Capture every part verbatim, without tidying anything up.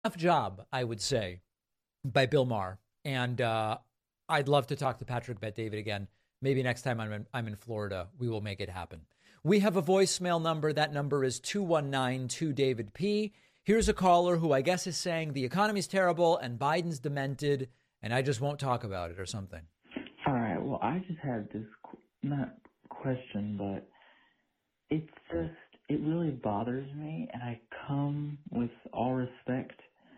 tough job, I would say, by Bill Maher. And uh, I'd love to talk to Patrick Bet-David again. Maybe next time I'm in, I'm in Florida, we will make it happen. We have a voicemail number. That number is two one nine two David P. Here's a caller who I guess is saying the economy's terrible and Biden's demented, and I just won't talk about it or something. All right. Well, I just had this, not question, but it's just, it really bothers me, and I come with all respect,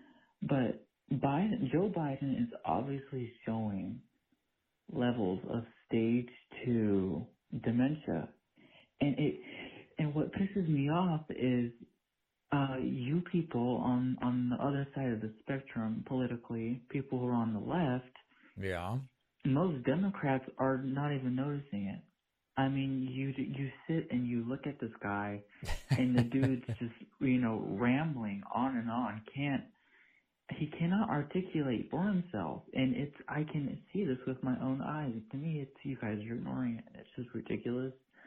but Biden, Joe Biden is obviously showing levels of stage two dementia. And it, and what pisses me off is uh, you people on, on the other side of the spectrum politically, people who are on the left, yeah, most Democrats are not even noticing it. I mean, you you sit and you look at this guy, and the dude's just, you know, rambling on and on. Can't he cannot articulate for himself, and it's I can see this with my own eyes. To me, it's you guys are ignoring it. It's just ridiculous.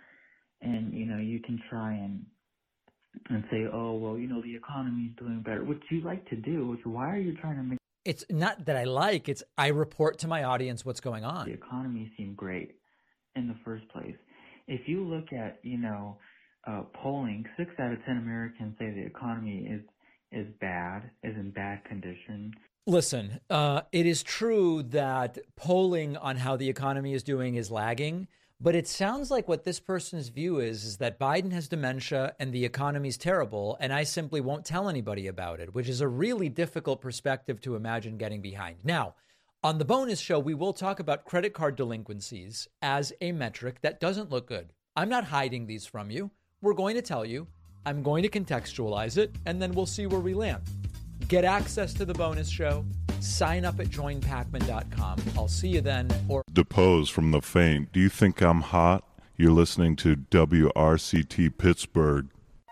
And you know, you can try and and say, oh well, you know, the economy's doing better, which you like to do. Which why are you trying to make? It's not that I like. It's I report to my audience what's going on. The economy seemed great in the first place. If you look at, you know, uh, polling, six out of ten Americans say the economy is is bad, is in bad condition. Listen, uh, it is true that polling on how the economy is doing is lagging, but it sounds like what this person's view is, is that Biden has dementia and the economy's terrible, and I simply won't tell anybody about it, which is a really difficult perspective to imagine getting behind. Now, on the bonus show, we will talk about credit card delinquencies as a metric that doesn't look good. I'm not hiding these from you. We're going to tell you. I'm going to contextualize it, and then we'll see where we land. Get access to the bonus show. Sign up at join pacman dot com. I'll see you then. Or Depose from the faint. Do you think I'm hot? You're listening to W R C T Pittsburgh.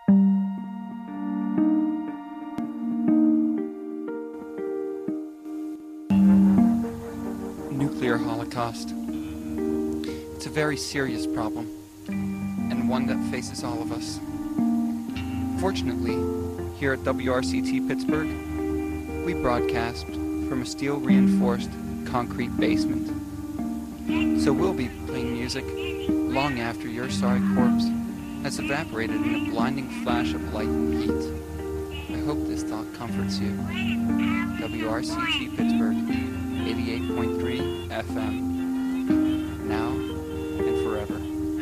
Nuclear holocaust. It's a very serious problem, and one that faces all of us. Fortunately, here at W R C T Pittsburgh, we broadcast from a steel-reinforced concrete basement. So we'll be playing music long after your sorry corpse has evaporated in a blinding flash of light and heat. I hope this thought comforts you. W R C T Pittsburgh, eighty-eight point three F M, now and forever.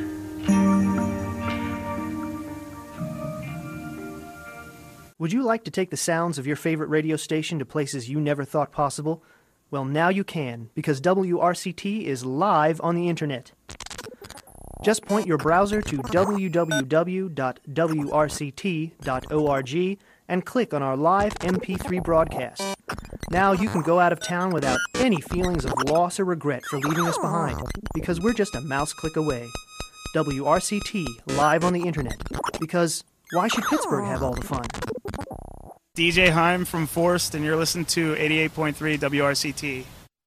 Would you like to take the sounds of your favorite radio station to places you never thought possible? Well, now you can, because W R C T is live on the internet. Just point your browser to w w w dot w r c t dot org and click on our live M P three broadcast. Now you can go out of town without any feelings of loss or regret for leaving us behind, because we're just a mouse click away. W R C T, live on the internet, because why should Pittsburgh have all the fun? D J Heim from Forst, and you're listening to eighty-eight point three W R C T.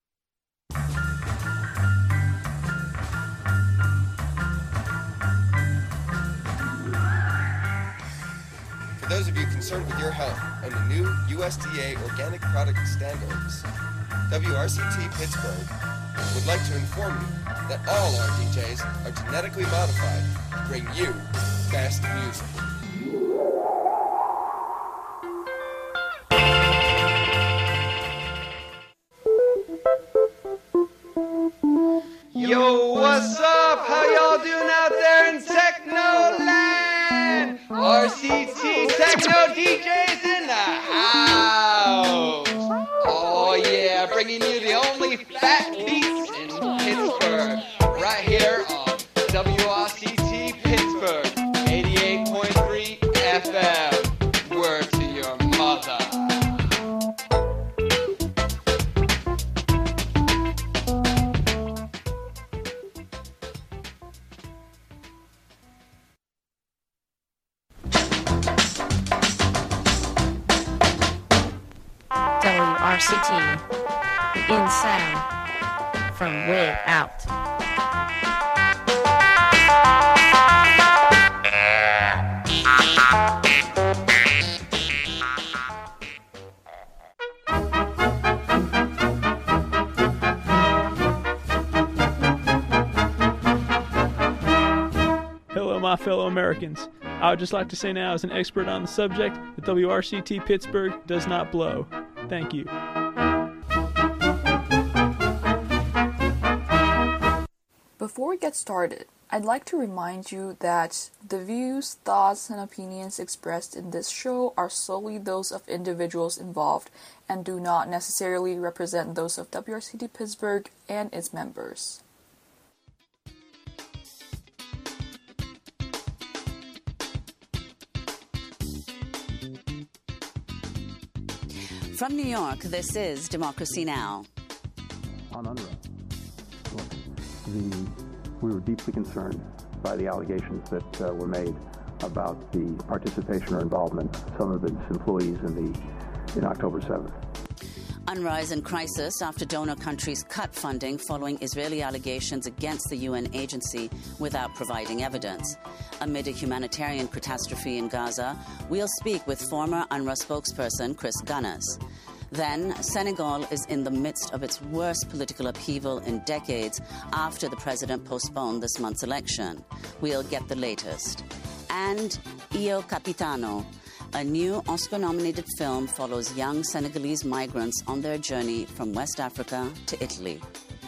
For those of you concerned with your health and the new U S D A organic product standards, W R C T Pittsburgh would like to inform you that all our D Js are genetically modified to bring you best music. Yo, what's up? How y'all doing out there in Technoland? R C T Techno D Js in the house. Oh yeah, bringing you the only fat beats in Pittsburgh. Right here on W R C T Pittsburgh, eighty-eight point three F M. Word to your mother. W R C T, the in sound from way out. my fellow Americans. I would just like to say now, as an expert on the subject, that W R C T Pittsburgh does not blow. Thank you. Before we get started, I'd like to remind you that the views, thoughts, and opinions expressed in this show are solely those of individuals involved and do not necessarily represent those of W R C T Pittsburgh and its members. From New York, this is Democracy Now! On UNRWA, look, the, we were deeply concerned by the allegations that uh, were made about the participation or involvement of some of its employees in the in October seventh. UNRWA is in crisis after donor countries cut funding following Israeli allegations against the U N agency without providing evidence. Amid a humanitarian catastrophe in Gaza, we'll speak with former UNRWA spokesperson Chris Gunness. Then, Senegal is in the midst of its worst political upheaval in decades after the president postponed this month's election. We'll get the latest. And Io Capitano, a new Oscar-nominated film, follows young Senegalese migrants on their journey from West Africa to Italy.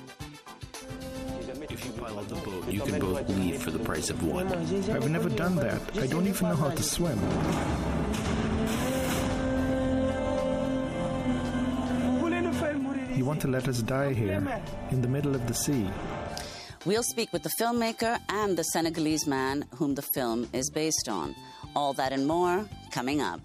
If you pilot the boat, you can both leave for the price of one. I've never done that. I don't even know how to swim. You want to let us die here, in the middle of the sea. We'll speak with the filmmaker and the Senegalese man whom the film is based on. All that and more coming up.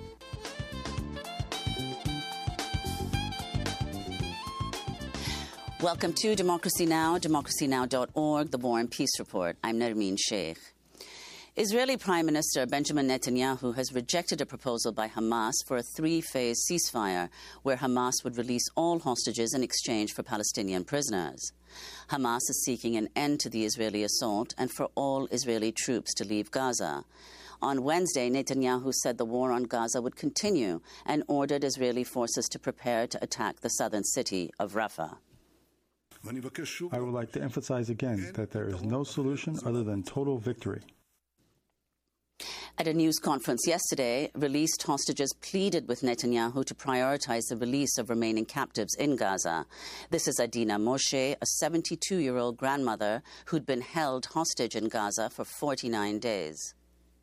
Welcome to Democracy Now!, democracy now dot org, the War and Peace Report. I'm Nermeen Sheikh. Israeli Prime Minister Benjamin Netanyahu has rejected a proposal by Hamas for a three-phase ceasefire where Hamas would release all hostages in exchange for Palestinian prisoners. Hamas is seeking an end to the Israeli assault and for all Israeli troops to leave Gaza. On Wednesday, Netanyahu said the war on Gaza would continue and ordered Israeli forces to prepare to attack the southern city of Rafah. I would like to emphasize again that there is no solution other than total victory. At a news conference yesterday, released hostages pleaded with Netanyahu to prioritize the release of remaining captives in Gaza. This is Adina Moshe, a seventy-two-year-old grandmother who'd been held hostage in Gaza for forty-nine days.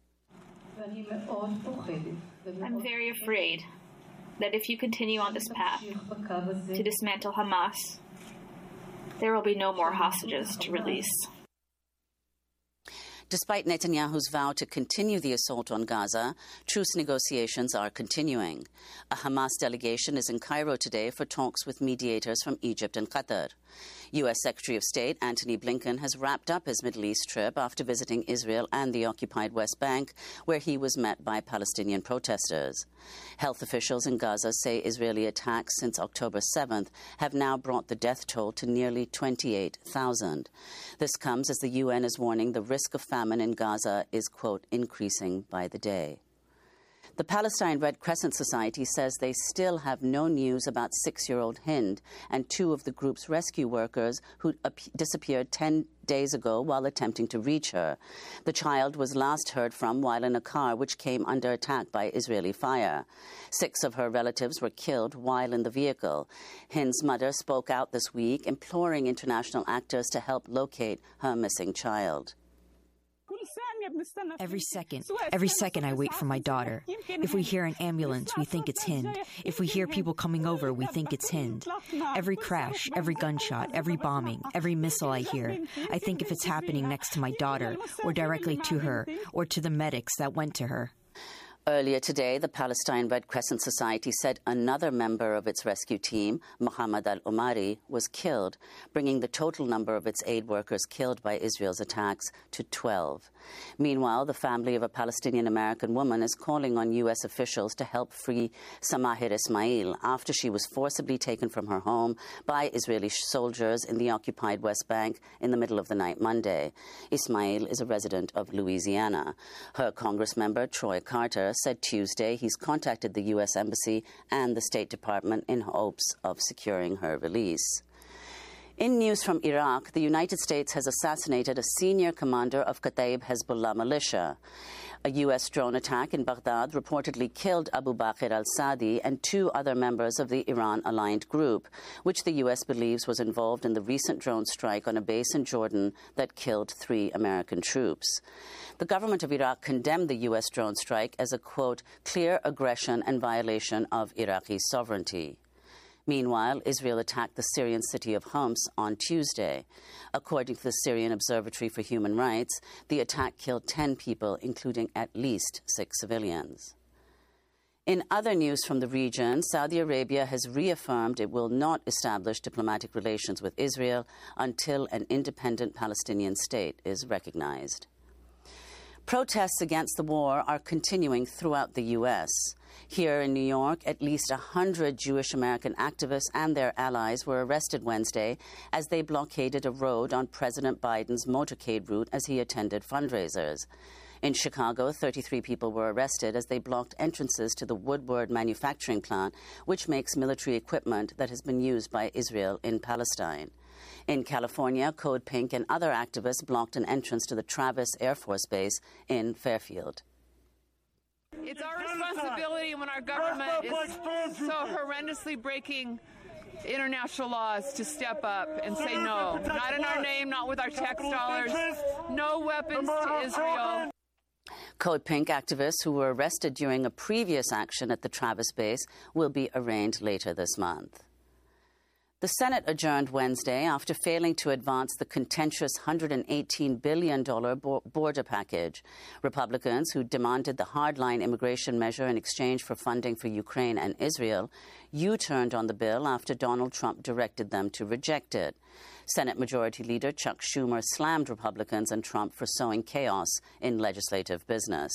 I'm very afraid that if you continue on this path to dismantle Hamas, there will be no more hostages to release. Despite Netanyahu's vow to continue the assault on Gaza, truce negotiations are continuing. A Hamas delegation is in Cairo today for talks with mediators from Egypt and Qatar. U S Secretary of State Antony Blinken has wrapped up his Middle East trip after visiting Israel and the occupied West Bank, where he was met by Palestinian protesters. Health officials in Gaza say Israeli attacks since October seventh have now brought the death toll to nearly twenty-eight thousand. This comes as the U N is warning the risk of famine in Gaza is, quote, increasing by the day. The Palestine Red Crescent Society says they still have no news about six-year-old Hind and two of the group's rescue workers who disappeared ten days ago while attempting to reach her. The child was last heard from while in a car which came under attack by Israeli fire. Six of her relatives were killed while in the vehicle. Hind's mother spoke out this week, imploring international actors to help locate her missing child. Every second, every second I wait for my daughter. If we hear an ambulance, we think it's Hind. If we hear people coming over, we think it's Hind. Every crash, every gunshot, every bombing, every missile I hear, I think if it's happening next to my daughter, or directly to her, or to the medics that went to her. Earlier today, the Palestine Red Crescent Society said another member of its rescue team, Mohammed al-Omari, was killed, bringing the total number of its aid workers killed by Israel's attacks to twelve. Meanwhile, the family of a Palestinian-American woman is calling on U S officials to help free Samahir Ismail after she was forcibly taken from her home by Israeli soldiers in the occupied West Bank in the middle of the night Monday. Ismail is a resident of Louisiana. Her Congress member, Troy Carter, said Tuesday he's contacted the U S Embassy and the State Department in hopes of securing her release. In news from Iraq, the United States has assassinated a senior commander of Kataib Hezbollah militia. A U S drone attack in Baghdad reportedly killed Abu Bakr al-Sadi and two other members of the Iran-aligned group, which the U S believes was involved in the recent drone strike on a base in Jordan that killed three American troops. The government of Iraq condemned the U S drone strike as a, quote, clear aggression and violation of Iraqi sovereignty. Meanwhile, Israel attacked the Syrian city of Homs on Tuesday. According to the Syrian Observatory for Human Rights, the attack killed ten people, including at least six civilians. In other news from the region, Saudi Arabia has reaffirmed it will not establish diplomatic relations with Israel until an independent Palestinian state is recognized. Protests against the war are continuing throughout the U S. Here in New York, at least one hundred Jewish American activists and their allies were arrested Wednesday as they blockaded a road on President Biden's motorcade route as he attended fundraisers. In Chicago, thirty-three people were arrested as they blocked entrances to the Woodward manufacturing plant, which makes military equipment that has been used by Israel in Palestine. In California, Code Pink and other activists blocked an entrance to the Travis Air Force Base in Fairfield. It's our responsibility when our government is so horrendously breaking international laws to step up and say no. Not in our name, not with our tax dollars. No weapons to Israel. Code Pink activists who were arrested during a previous action at the Travis base will be arraigned later this month. The Senate adjourned Wednesday after failing to advance the contentious one hundred eighteen billion dollars border package. Republicans, who demanded the hardline immigration measure in exchange for funding for Ukraine and Israel, U-turned on the bill after Donald Trump directed them to reject it. Senate Majority Leader Chuck Schumer slammed Republicans and Trump for sowing chaos in legislative business.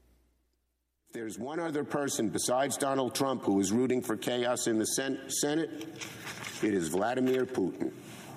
There's one other person besides Donald Trump who is rooting for chaos in the Sen- Senate. It is Vladimir Putin.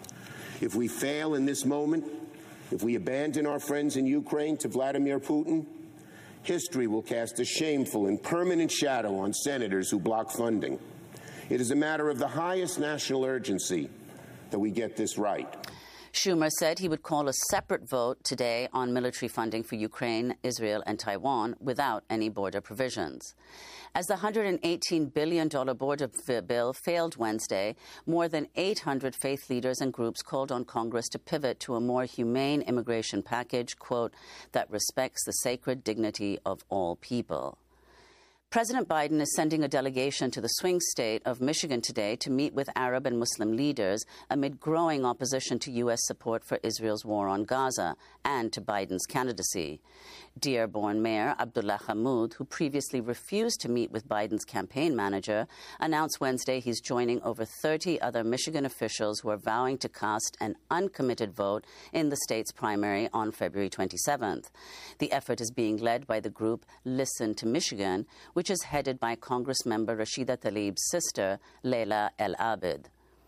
If we fail in this moment, if we abandon our friends in Ukraine to Vladimir Putin, history will cast a shameful and permanent shadow on senators who block funding. It is a matter of the highest national urgency that we get this right. Schumer said he would call a separate vote today on military funding for Ukraine, Israel, and Taiwan without any border provisions. As the one hundred eighteen billion dollars border bill failed Wednesday, more than eight hundred faith leaders and groups called on Congress to pivot to a more humane immigration package, quote, that respects the sacred dignity of all people. President Biden is sending a delegation to the swing state of Michigan today to meet with Arab and Muslim leaders amid growing opposition to U S support for Israel's war on Gaza and to Biden's candidacy. Dearborn Mayor Abdullah Hammoud, who previously refused to meet with Biden's campaign manager, announced Wednesday he's joining over thirty other Michigan officials who are vowing to cast an uncommitted vote in the state's primary on February twenty-seventh. The effort is being led by the group Listen to Michigan, which is headed by Congressmember Rashida Tlaib's sister, Leila El-Abid.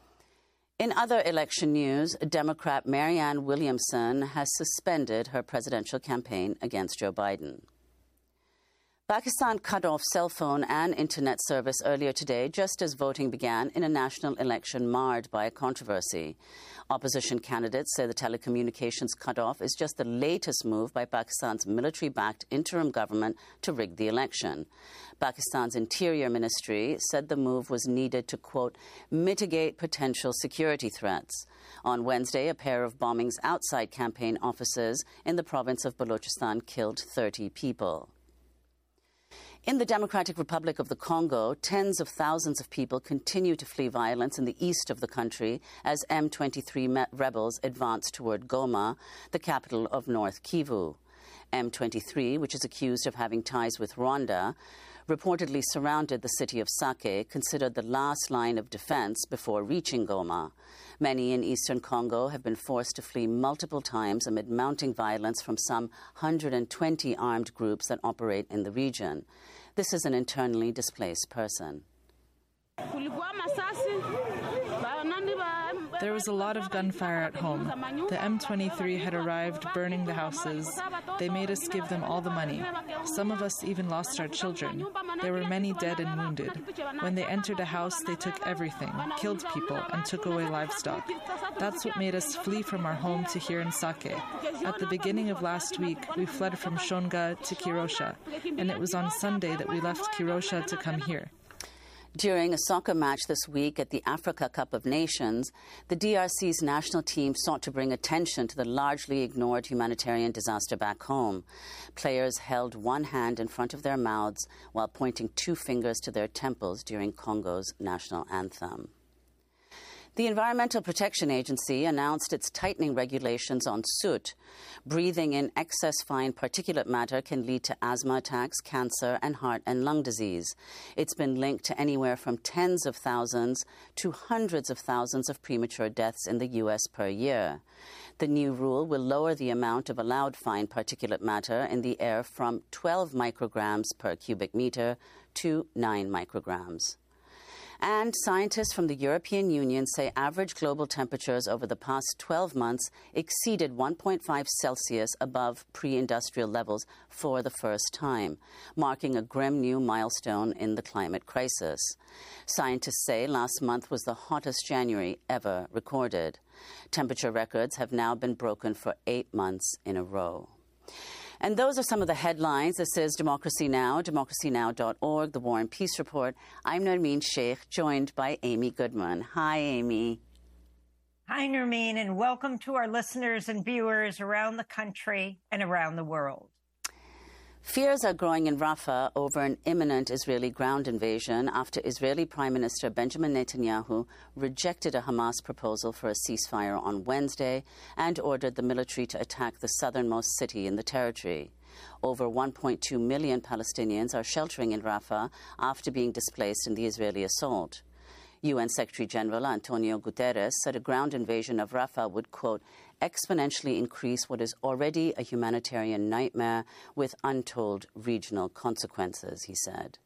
In other election news, Democrat Marianne Williamson has suspended her presidential campaign against Joe Biden. Pakistan cut off cell phone and internet service earlier today, just as voting began in a national election marred by controversy. Opposition candidates say the telecommunications cutoff is just the latest move by Pakistan's military-backed interim government to rig the election. Pakistan's Interior Ministry said the move was needed to, quote, mitigate potential security threats. On Wednesday, a pair of bombings outside campaign offices in the province of Balochistan killed thirty people. In the Democratic Republic of the Congo, tens of thousands of people continue to flee violence in the east of the country as M twenty-three rebels advance toward Goma, the capital of North Kivu. M twenty-three, which is accused of having ties with Rwanda, reportedly surrounded the city of Sake, considered the last line of defense before reaching Goma. Many in eastern Congo have been forced to flee multiple times amid mounting violence from some one hundred twenty armed groups that operate in the region. This is an internally The displaced person. There was a lot of gunfire at home. The M twenty-three had arrived burning the houses. They made us give them all the money. Some of us even lost our children. There were many dead and wounded. When they entered a house, they took everything, killed people, and took away livestock. That's what made us flee from our home to here in Sake. At the beginning of last week, we fled from Shonga to Kirosha, and it was on Sunday that we left Kirosha to come here. During a soccer match this week at the Africa Cup of Nations, the D R C's national team sought to bring attention to the largely ignored humanitarian disaster back home. Players held one hand in front of their mouths while pointing two fingers to their temples during Congo's national anthem. The Environmental Protection Agency announced it's tightening regulations on soot. Breathing in excess fine particulate matter can lead to asthma attacks, cancer, and heart and lung disease. It's been linked to anywhere from tens of thousands to hundreds of thousands of premature deaths in the U S per year. The new rule will lower the amount of allowed fine particulate matter in the air from twelve micrograms per cubic meter to nine micrograms. And scientists from the European Union say average global temperatures over the past twelve months exceeded one point five Celsius above pre-industrial levels for the first time, marking a grim new milestone in the climate crisis. Scientists say last month was the hottest January ever recorded. Temperature records have now been broken for eight months in a row. And those are some of the headlines. This is Democracy Now!, democracy now dot org, the War and Peace Report. I'm Nermeen Sheikh, joined by Amy Goodman. Hi, Amy. Hi, Nermeen, and welcome to our listeners and viewers around the country and around the world. Fears are growing in Rafah over an imminent Israeli ground invasion after Israeli Prime Minister Benjamin Netanyahu rejected a Hamas proposal for a ceasefire on Wednesday and ordered the military to attack the southernmost city in the territory. Over one point two million Palestinians are sheltering in Rafah after being displaced in the Israeli assault. U N Secretary-General Antonio Guterres said a ground invasion of Rafah would, quote, exponentially increase what is already a humanitarian nightmare with untold regional consequences, he said.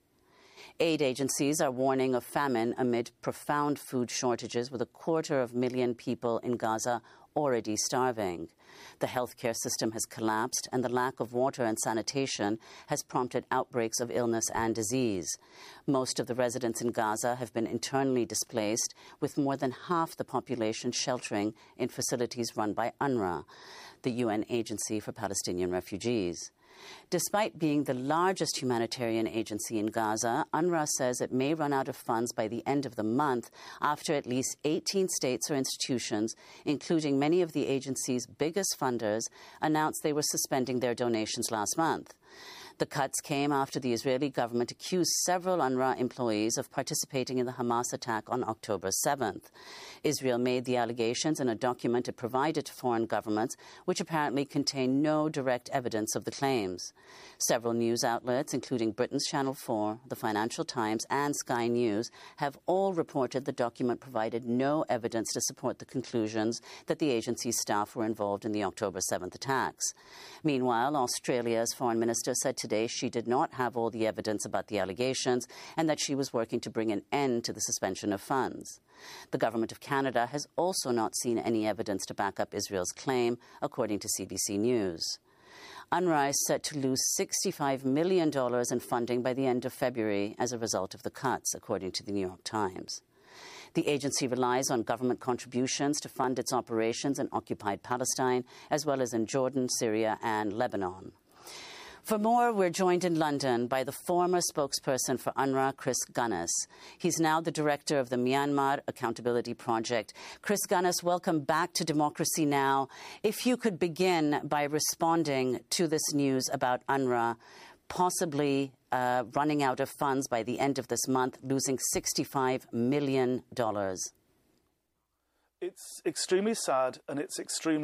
Aid agencies are warning of famine amid profound food shortages, with a quarter of a million people in Gaza already starving. The healthcare system has collapsed, and the lack of water and sanitation has prompted outbreaks of illness and disease. Most of the residents in Gaza have been internally displaced, with more than half the population sheltering in facilities run by UNRWA, the U N Agency for Palestinian Refugees. Despite being the largest humanitarian agency in Gaza, UNRWA says it may run out of funds by the end of the month after at least eighteen states or institutions, including many of the agency's biggest funders, announced they were suspending their donations last month. The cuts came after the Israeli government accused several UNRWA employees of participating in the Hamas attack on October seventh. Israel made the allegations in a document it provided to foreign governments, which apparently contained no direct evidence of the claims. Several news outlets, including Britain's Channel four, the Financial Times, and Sky News, have all reported the document provided no evidence to support the conclusions that the agency's staff were involved in the October seventh attacks. Meanwhile, Australia's foreign minister said today she did not have all the evidence about the allegations and that she was working to bring an end to the suspension of funds. The government of Canada has also not seen any evidence to back up Israel's claim, according to C B C News. UNRWA is set to lose sixty-five million dollars in funding by the end of February as a result of the cuts, according to the New York Times. The agency relies on government contributions to fund its operations in occupied Palestine, as well as in Jordan, Syria, and Lebanon. For more, we're joined in London by the former spokesperson for UNRWA, Chris Gunness. He's now the director of the Myanmar Accountability Project. Chris Gunness, welcome back to Democracy Now! If you could begin by responding to this news about UNRWA possibly uh, running out of funds by the end of this month, losing sixty-five million dollars. It's extremely sad and it's extremely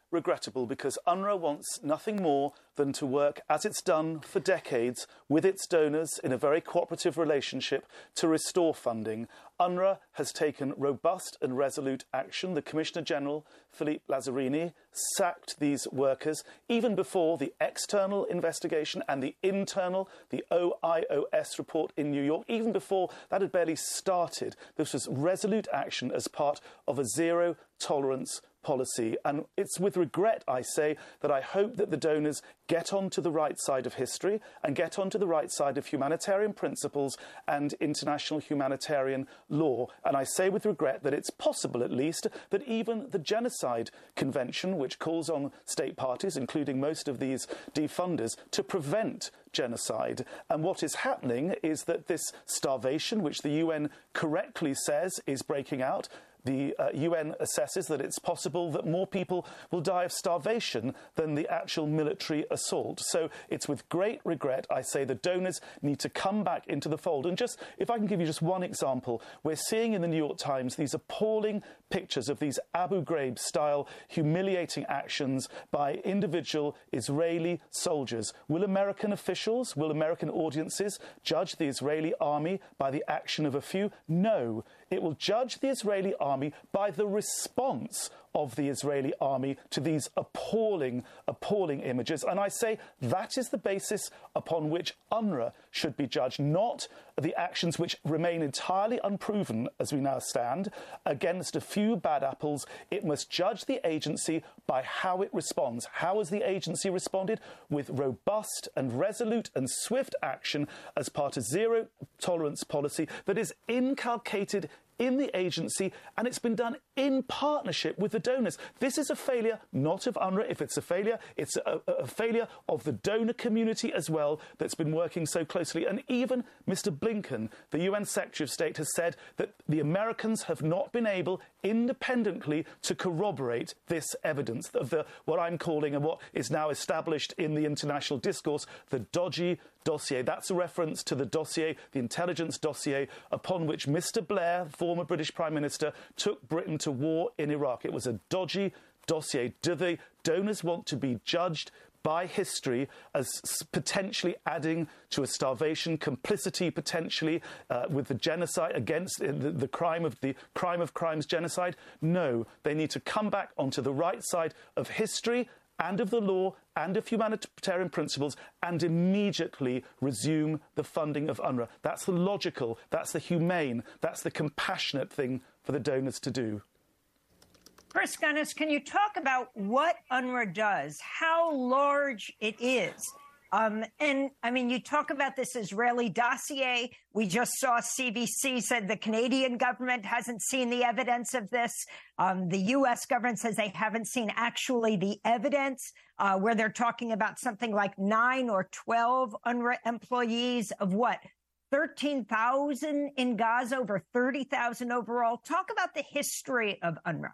regrettable because UNRWA wants nothing more than to work, as it's done for decades, with its donors in a very cooperative relationship to restore funding. UNRWA has taken robust and resolute action. The Commissioner General, Philippe Lazzarini, sacked these workers even before the external investigation and the internal, the O I O S report in New York, even before that had barely started. This was resolute action as part of a zero-tolerance policy. And it's with regret, I say, that I hope that the donors get onto the right side of history and get onto the right side of humanitarian principles and international humanitarian law. And I say with regret that it's possible, at least, that even the Genocide Convention, which calls on state parties, including most of these defunders, to prevent genocide. And what is happening is that this starvation, which the U N correctly says is breaking out, the uh, U N assesses that it's possible that more people will die of starvation than the actual military assault. So it's with great regret I say the donors need to come back into the fold. And just, if I can give you just one example, we're seeing in the New York Times these appalling pictures of these Abu Ghraib-style humiliating actions by individual Israeli soldiers. Will American officials, will American audiences judge the Israeli army by the action of a few? No. It will judge the Israeli army by the response of the Israeli army to these appalling, appalling images. And I say that is the basis upon which UNRWA should be judged, not the actions which remain entirely unproven as we now stand against a few bad apples. It must judge the agency by how it responds. How has the agency responded? With robust and resolute and swift action as part of zero tolerance policy that is inculcated in the agency, and it's been done in partnership with the donors. This is a failure not of UNRWA. If it's a failure, it's a, a failure of the donor community as well that's been working so closely. And even Mister Blinken, the U N Secretary of State, has said that the Americans have not been able independently to corroborate this evidence of the what I'm calling and what is now established in the international discourse, the dodgy dossier. That's a reference to the dossier, the intelligence dossier, upon which Mister Blair, former British Prime Minister, took Britain to war in Iraq. It was a dodgy dossier. Do the donors want to be judged by history as potentially adding to a starvation, complicity potentially uh, with the genocide against uh, the, the crime of the crime of crimes, genocide? No, they need to come back onto the right side of history and of the law and of humanitarian principles and immediately resume the funding of UNRWA. That's the logical, that's the humane, that's the compassionate thing for the donors to do. Chris Gunness, can you talk about what UNRWA does, how large it is? Um, and, I mean, you talk about this Israeli dossier. We just saw C B C said the Canadian government hasn't seen the evidence of this. Um, the U S government says they haven't seen actually the evidence, uh, where they're talking about something like nine or twelve UNRWA employees of what? thirteen thousand in Gaza, over thirty thousand overall. Talk about the history of UNRWA.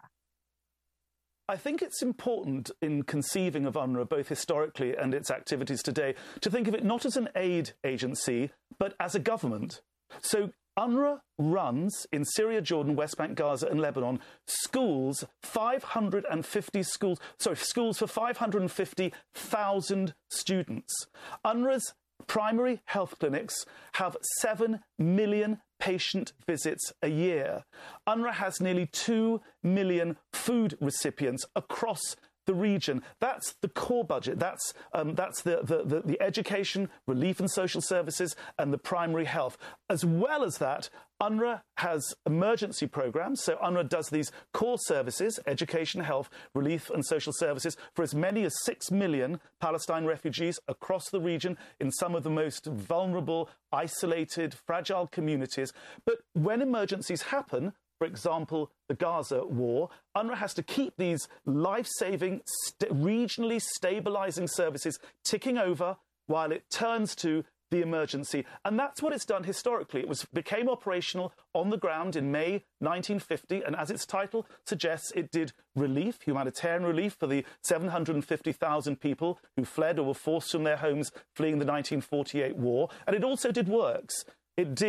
I think it's important in conceiving of UNRWA, both historically and its activities today, to think of it not as an aid agency, but as a government. So UNRWA runs in Syria, Jordan, West Bank, Gaza and Lebanon schools, five hundred fifty schools, sorry, schools for five hundred fifty thousand students. UNRWA's primary health clinics have seven million patient visits a year. UNRWA has nearly two million food recipients across the region. That's the core budget. That's um, that's the, the, the, the education, relief and social services, and the primary health. As well as that, UNRWA has emergency programs. So UNRWA does these core services, education, health, relief and social services, for as many as six million Palestine refugees across the region in some of the most vulnerable, isolated, fragile communities. But when emergencies happen, for example, the Gaza war, UNRWA has to keep these life-saving, st- regionally stabilizing services ticking over while it turns to the emergency. And that's what it's done historically. It was became operational on the ground in May nineteen fifty, and as its title suggests, it did relief, humanitarian relief for the seven hundred fifty thousand people who fled or were forced from their homes fleeing the nineteen forty-eight war. And it also did works. It did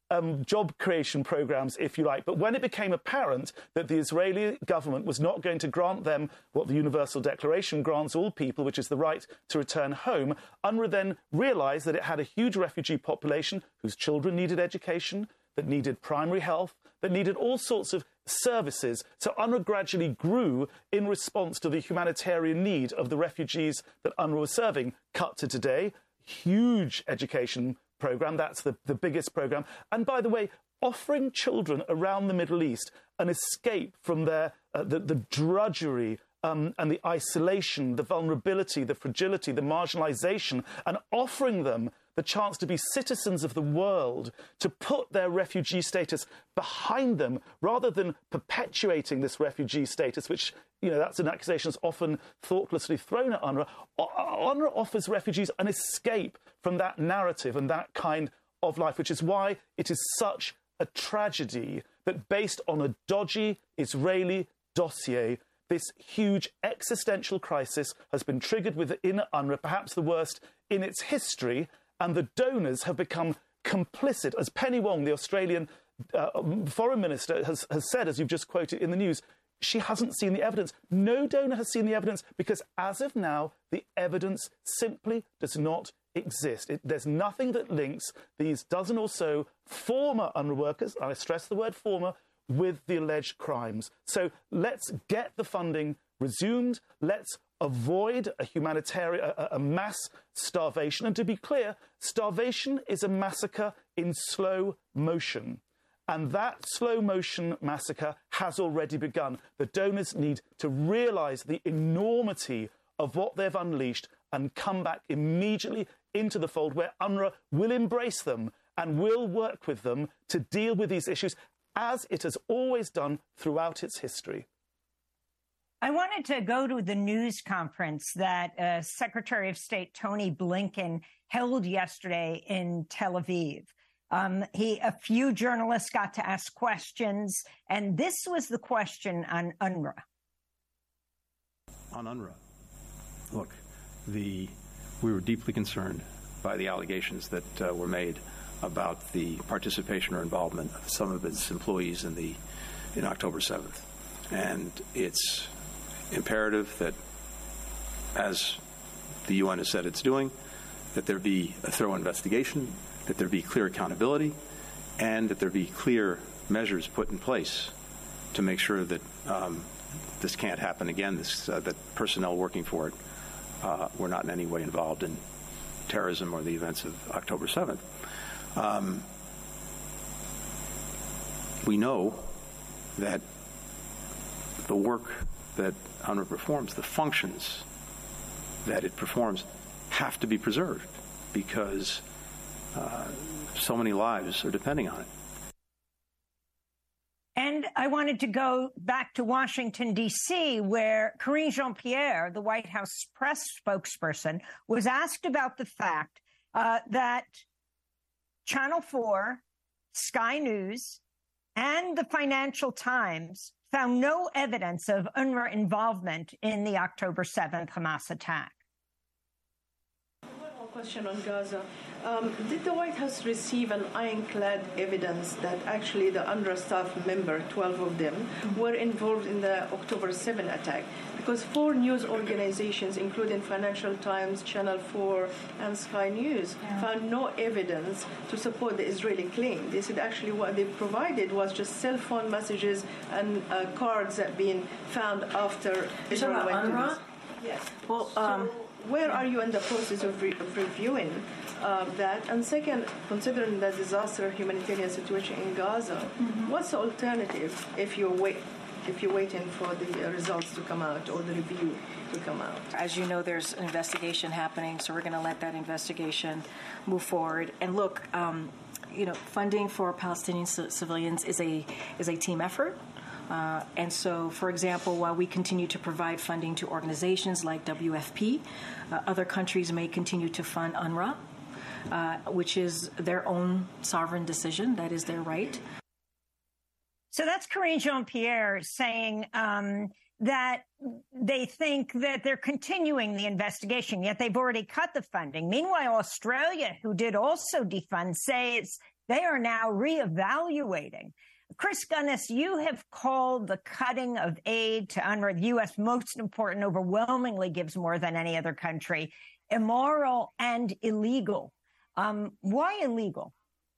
um, job creation programs, if you like. But when it became apparent that the Israeli government was not going to grant them what the Universal Declaration grants all people, which is the right to return home, UNRWA then realized that it had a huge refugee population whose children needed education, that needed primary health, that needed all sorts of services. So UNRWA gradually grew in response to the humanitarian need of the refugees that UNRWA was serving. Cut to today, huge education program. That's the, the biggest program. And by the way, offering children around the Middle East an escape from their uh, the, the drudgery um, and the isolation, the vulnerability, the fragility, the marginalization, and offering them the chance to be citizens of the world, to put their refugee status behind them rather than perpetuating this refugee status, which, you know, that's an accusation that's often thoughtlessly thrown at UNRWA. UNRWA offers refugees an escape from that narrative and that kind of life, which is why it is such a tragedy that, based on a dodgy Israeli dossier, this huge existential crisis has been triggered within UNRWA, perhaps the worst in its history, and the donors have become complicit. As Penny Wong, the Australian uh, foreign minister, has, has said, as you've just quoted in the news, she hasn't seen the evidence. No donor has seen the evidence because, as of now, the evidence simply does not exist. It, there's nothing that links these dozen or so former UNRWA workers, I stress the word former, with the alleged crimes. So let's get the funding resumed. Let's avoid a humanitarian, a, a mass starvation. And to be clear, starvation is a massacre in slow motion. And that slow motion massacre has already begun. The donors need to realize the enormity of what they've unleashed and come back immediately into the fold, where UNRWA will embrace them and will work with them to deal with these issues, as it has always done throughout its history. I wanted to go to the news conference that uh, Secretary of State Tony Blinken held yesterday in Tel Aviv. Um, he, a few journalists got to ask questions, and this was the question on UNRWA. On UNRWA, look, the we were deeply concerned by the allegations that uh, were made about the participation or involvement of some of its employees in the in October seventh, and it's imperative that, as the U N has said it's doing, that there be a thorough investigation, that there be clear accountability, and that there be clear measures put in place to make sure that um, this can't happen again, this, uh, that personnel working for it uh, were not in any way involved in terrorism or the events of October seventh. Um, we know that the work that UNRWA performs, the functions that it performs, have to be preserved because uh, so many lives are depending on it. And I wanted to go back to Washington, D C, where Karine Jean-Pierre, the White House press spokesperson, was asked about the fact uh, that Channel four, Sky News, and the Financial Times found no evidence of UNRWA involvement in the October seventh Hamas attack. One more question on Gaza. Um, did the White House receive an ironclad evidence that actually the UNRWA staff member, twelve of them, were involved in the October seventh attack? Because four news organizations, including Financial Times, Channel four, and Sky News, yeah. found no evidence to support the Israeli claim. They said actually what they provided was just cell phone messages and uh, cards that been found after Israel went to this. Yes. Well, um, so where are you in the process of, re- of reviewing uh, that? And second, considering the disaster humanitarian situation in Gaza, mm-hmm. what's the alternative if you wait? if you're waiting for the results to come out or the review to come out? As you know, there's an investigation happening, so we're going to let that investigation move forward. And look, um, you know, funding for Palestinian c- civilians is a is a team effort. Uh, and so, for example, while we continue to provide funding to organizations like W F P, uh, other countries may continue to fund UNRWA, uh, which is their own sovereign decision. That is their right. So that's Karine Jean-Pierre saying um, that they think that they're continuing the investigation, yet they've already cut the funding. Meanwhile, Australia, who did also defund, says they are now reevaluating. Chris Gunness, you have called the cutting of aid to UNRWA, the U S most important, overwhelmingly gives more than any other country, immoral and illegal. Um, why illegal?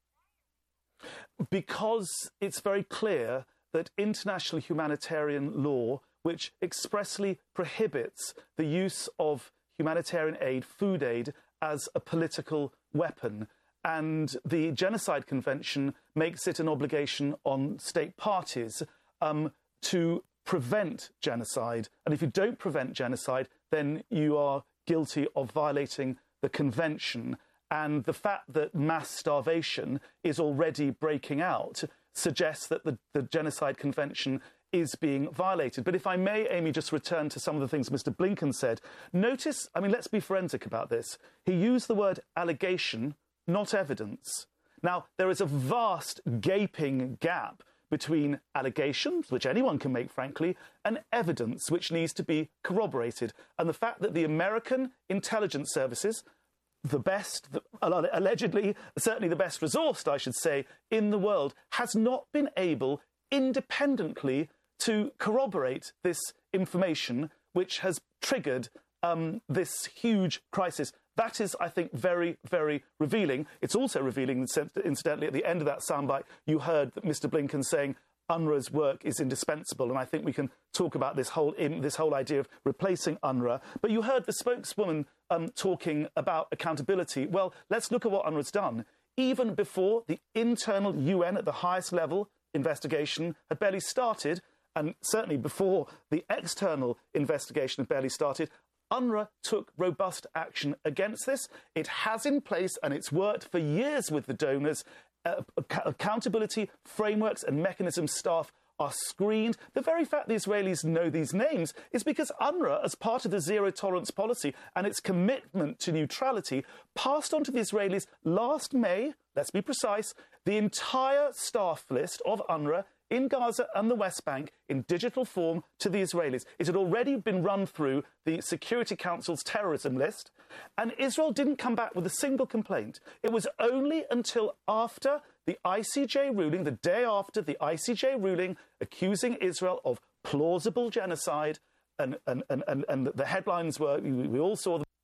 Because it's very clear that international humanitarian law, which expressly prohibits the use of humanitarian aid, food aid, as a political weapon, and the Genocide Convention makes it an obligation on state parties um, to prevent genocide. And if you don't prevent genocide, then you are guilty of violating the convention. And the fact that mass starvation is already breaking out suggests that the, the Genocide Convention is being violated. But if I may, Amy, just return to some of the things Mister Blinken said. Notice, I mean, let's be forensic about this. He used the word allegation, not evidence. Now, there is a vast, gaping gap between allegations, which anyone can make, frankly, and evidence, which needs to be corroborated. And the fact that the American intelligence services, the best, the, allegedly, certainly the best resourced, I should say, in the world, has not been able independently to corroborate this information, which has triggered um, this huge crisis. That is, I think, very, very revealing. It's also revealing, incidentally, at the end of that soundbite, you heard that Mister Blinken saying UNRWA's work is indispensable, and I think we can talk about this whole in, this whole idea of replacing UNRWA. But you heard the spokeswoman um, talking about accountability. Well, let's look at what UNRWA's done. Even before the internal U N at the highest level investigation had barely started, and certainly before the external investigation had barely started, UNRWA took robust action against this. It has in place, and it's worked for years with the donors. Uh, accountability frameworks and mechanisms staff are screened. The very fact the Israelis know these names is because UNRWA, as part of the zero-tolerance policy and its commitment to neutrality, passed on to the Israelis last May, let's be precise, the entire staff list of UNRWA in Gaza and the West Bank in digital form to the Israelis. It had already been run through the Security Council's terrorism list, and Israel didn't come back with a single complaint. It was only until after the I C J ruling, the day after the I C J ruling accusing Israel of plausible genocide, and, and, and, and, and the headlines were, we, we all saw them,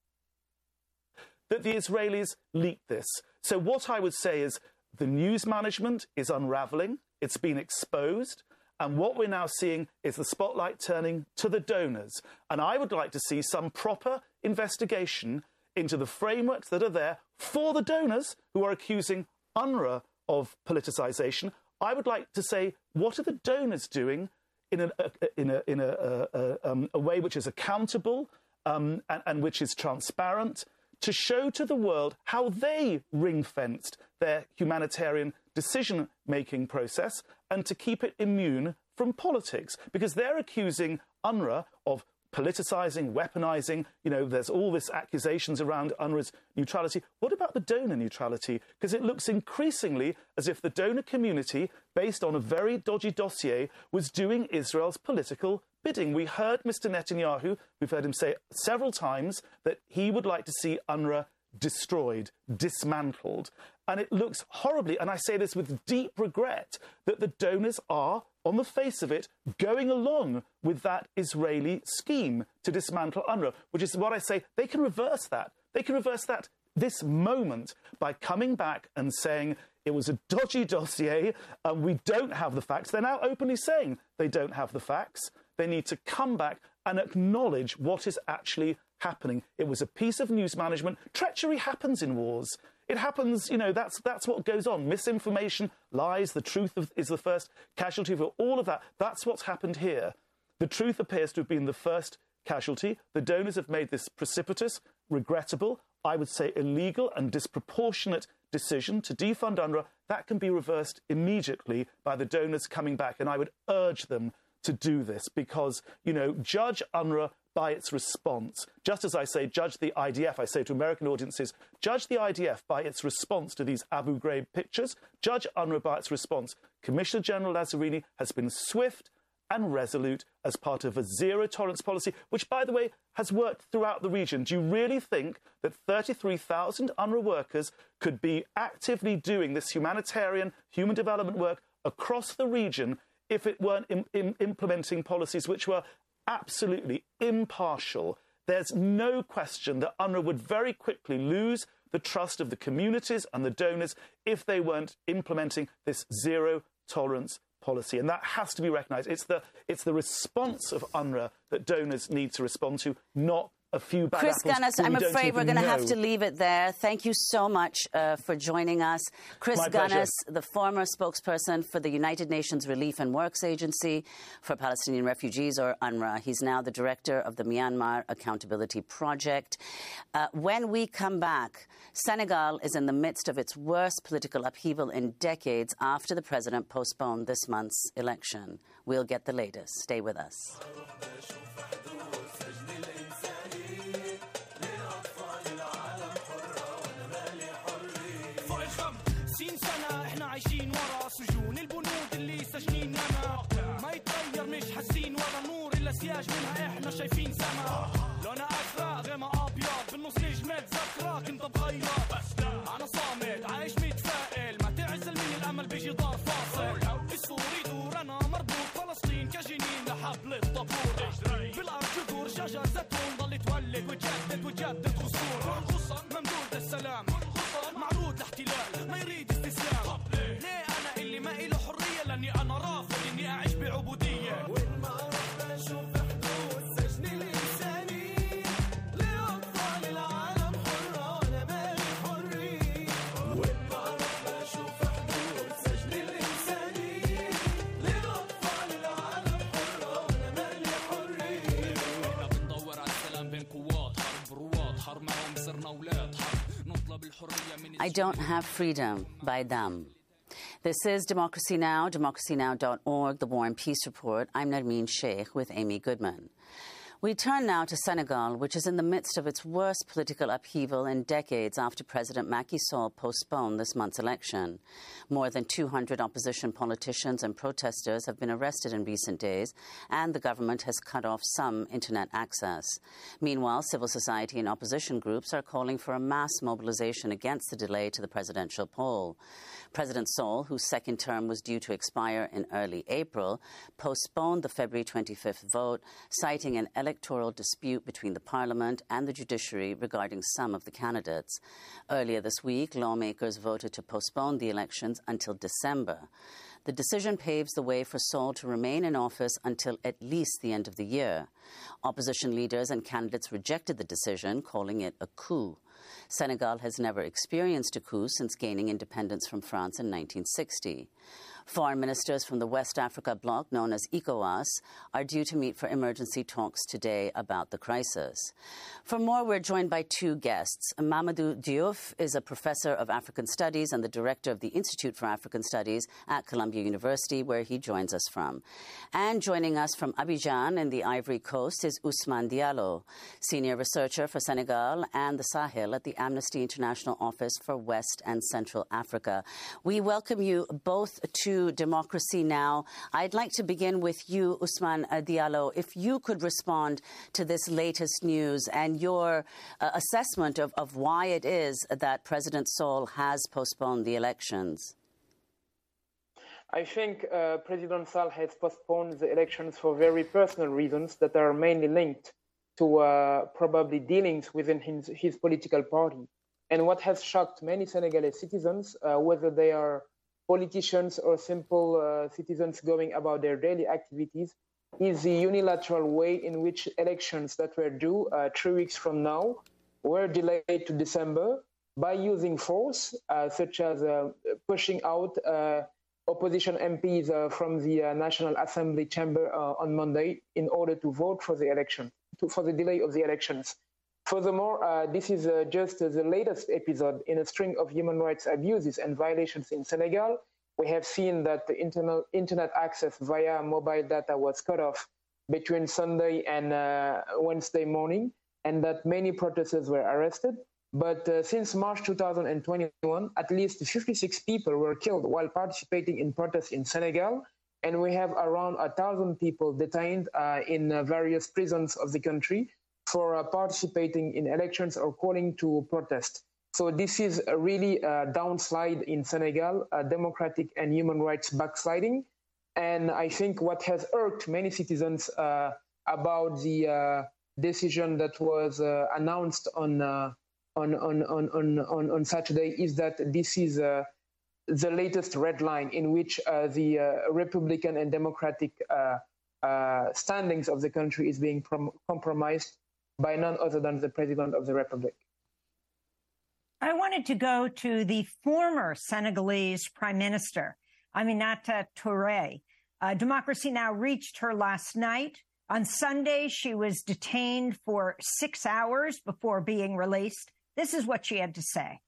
that the Israelis leaked this. So what I would say is the news management is unravelling. It's been exposed, and what we're now seeing is the spotlight turning to the donors. And I would like to see some proper investigation into the frameworks that are there for the donors who are accusing UNRWA of politicisation. I would like to say, what are the donors doing in a, in a, in a, a, a, um, a way which is accountable um, and, and which is transparent, to show to the world how they ring-fenced their humanitarian decision-making process and to keep it immune from politics. Because they're accusing UNRWA of politicising, weaponising, you know, there's all this accusations around UNRWA's neutrality. What about the donor neutrality? Because it looks increasingly as if the donor community, based on a very dodgy dossier, was doing Israel's political bidding. We heard Mister Netanyahu, we've heard him say several times, that he would like to see UNRWA destroyed, dismantled. And it looks horribly, and I say this with deep regret, that the donors are, on the face of it, going along with that Israeli scheme to dismantle UNRWA, which is what I say, they can reverse that. They can reverse that this moment by coming back and saying it was a dodgy dossier and we don't have the facts. They're now openly saying they don't have the facts. They need to come back and acknowledge what is actually happening. It was a piece of news management. Treachery happens in wars. It happens, you know, that's that's what goes on. Misinformation, lies, the truth of, is the first casualty of all of that. That's what's happened here. The truth appears to have been the first casualty. The donors have made this precipitous, regrettable, I would say illegal and disproportionate decision to defund UNRWA. That can be reversed immediately by the donors coming back. And I would urge them to do this because, you know, judge UNRWA by its response. Just as I say, judge the I D F, I say to American audiences, judge the I D F by its response to these Abu Ghraib pictures, judge UNRWA by its response. Commissioner General Lazzarini has been swift and resolute as part of a zero-tolerance policy, which, by the way, has worked throughout the region. Do you really think that thirty-three thousand UNRWA workers could be actively doing this humanitarian, human development work across the region if it weren't im- im- implementing policies which were absolutely impartial? There's no question that UNRWA would very quickly lose the trust of the communities and the donors if they weren't implementing this zero-tolerance policy. And that has to be recognised. It's the, it's the response of UNRWA that donors need to respond to, not a few bad Chris apples. Gunness, I'm we afraid we're going to have to know. leave it there. Thank you so much uh, for joining us. Chris My Gunness, pleasure. the former spokesperson for the United Nations Relief and Works Agency for Palestinian Refugees, or UNRWA. He's now the director of the Myanmar Accountability Project. Uh, when we come back, Senegal is in the midst of its worst political upheaval in decades after the president postponed this month's election. We'll get the latest. Stay with us. عايشين ورا سجون البنود اللي سجنين يانا ما يتغير مش حاسين ولا نور الا سياج منها احنا شايفين سما لونها ازرق غيمة ابيض بالنص نجمة ذكرى كنت بغير انا صامت عايش متفائل ما تعزل من الامل بيجي دار فاصل السوري دور انا مربوط فلسطين كجنين لحبل الطابور بالارض جذور شجر زيتون ضل تولد وتجدد وتجدد غصون خصا ممدود السلام معروض لاحتلال ما يريد استسلام ليه انا اللي ما إله حريه لاني انا رافض اني اعيش بعبوديه وين ما اروح بشوف حدود سجن الانساني لاطفال العالم حره وانا مالي حريه وين ما اروح بشوف حدود سجن الانساني لاطفال العالم حره وانا مالي حريه احنا بندور على السلام بين قوات حرب رواد حرب معهم صرنا اولاد حرب نطلب الحريه من I don't have freedom by them. This is Democracy Now!, democracy now dot org, the War and Peace Report. I'm Narmeen Sheikh with Amy Goodman. We turn now to Senegal, which is in the midst of its worst political upheaval in decades after President Macky Sall postponed this month's election. More than two hundred opposition politicians and protesters have been arrested in recent days, and the government has cut off some internet access. Meanwhile, civil society and opposition groups are calling for a mass mobilization against the delay to the presidential poll. President Sall, whose second term was due to expire in early April, postponed the February twenty-fifth vote, citing an electoral dispute between the parliament and the judiciary regarding some of the candidates. Earlier this week, lawmakers voted to postpone the elections until December. The decision paves the way for Sall to remain in office until at least the end of the year. Opposition leaders and candidates rejected the decision, calling it a coup. Senegal has never experienced a coup since gaining independence from France in nineteen sixty. Foreign ministers from the West Africa bloc, known as ECOWAS, are due to meet for emergency talks today about the crisis. For more, we're joined by two guests. Mamadou Diouf is a professor of African Studies and the director of the Institute for African Studies at Columbia University, where he joins us from. And joining us from Abidjan in the Ivory Coast is Ousmane Diallo, senior researcher for Senegal and the Sahel at the Amnesty International Office for West and Central Africa. We welcome you both to Democracy Now! I'd like to begin with you, Ousmane Diallo. If you could respond to this latest news and your uh, assessment of, of why it is that President Sall has postponed the elections. I think uh, President Sall has postponed the elections for very personal reasons that are mainly linked to uh, probably dealings within his, his political party. And what has shocked many Senegalese citizens, uh, whether they are politicians or simple uh, citizens going about their daily activities, is the unilateral way in which elections that were due uh, three weeks from now were delayed to December by using force, uh, such as uh, pushing out uh, opposition M Ps uh, from the uh, National Assembly chamber uh, on Monday in order to vote for the election, to, for the delay of the elections. Furthermore, uh, this is uh, just uh, the latest episode in a string of human rights abuses and violations in Senegal. We have seen that the internet, internet access via mobile data was cut off between Sunday and uh, Wednesday morning, and that many protesters were arrested. But uh, since March two thousand twenty-one, at least fifty-six people were killed while participating in protests in Senegal. and we have around a thousand people detained uh, in uh, various prisons of the country for uh, participating in elections or calling to protest. So this is a really a downslide in Senegal, a democratic and human rights backsliding. And I think what has irked many citizens uh, about the uh, decision that was uh, announced on, uh, on, on, on, on, on, on Saturday is that this is uh, the latest red line in which uh, the uh, Republican and Democratic uh, uh, standings of the country is being prom- compromised by none other than the President of the Republic. I wanted to go to the former Senegalese Prime Minister, Aminata Touré. Uh, Democracy Now! Reached her last night. On Sunday, she was detained for six hours before being released. This is what she had to say.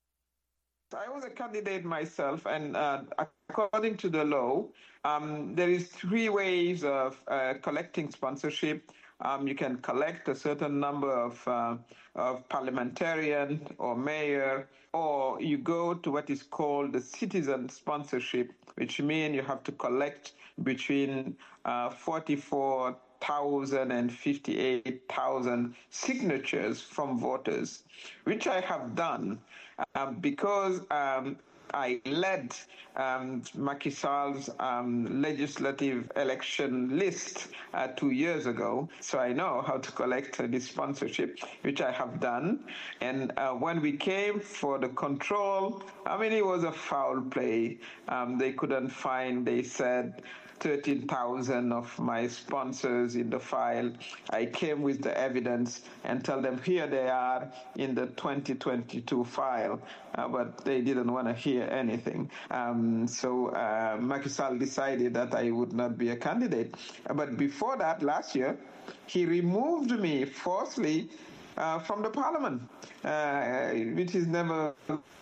I was a candidate myself, and uh, according to the law, um, there is three ways of uh, collecting sponsorship. Um, you can collect a certain number of, uh, of parliamentarian or mayor, or you go to what is called the citizen sponsorship, which means you have to collect between uh, forty-four thousand and fifty-eight thousand signatures from voters, which I have done um, because um, I led um, Macky Sall's um, legislative election list uh, two years ago. So I know how to collect uh, this sponsorship, which I have done. And uh, when we came for the control, I mean, it was a foul play. Um, they couldn't find, they said, thirteen thousand of my sponsors in the file. I came with the evidence and tell them here they are in the twenty twenty-two file, uh, but they didn't want to hear anything. Um, so uh, Macky Sall decided that I would not be a candidate. But before that, last year, he removed me forcibly uh, from the parliament, uh, which is never...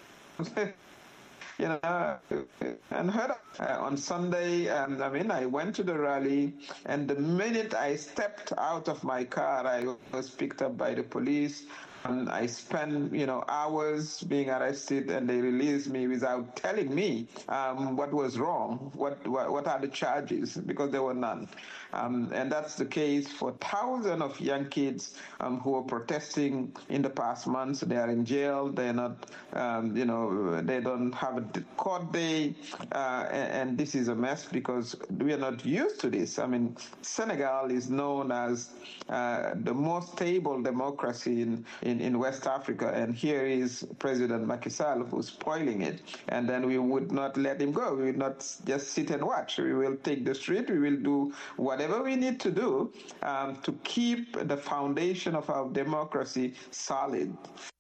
You know, unheard of. Uh, on Sunday, um, I mean, I went to the rally, and the minute I stepped out of my car, I was picked up by the police. And I spent, you know, hours being arrested, and they released me without telling me um, what was wrong, what, what what are the charges, because there were none. Um, and that's the case for thousands of young kids um, who are protesting in the past months. They are in jail. They're not, um, you know, they don't have a court day, uh, and, and this is a mess because we are not used to this. I mean, Senegal is known as uh, the most stable democracy in, in, in West Africa, and here is President Macky Sall who's spoiling it. And then we would not let him go. We would not just sit and watch. We will take the street. We will do whatever we need to do um, to keep the foundation of our democracy solid.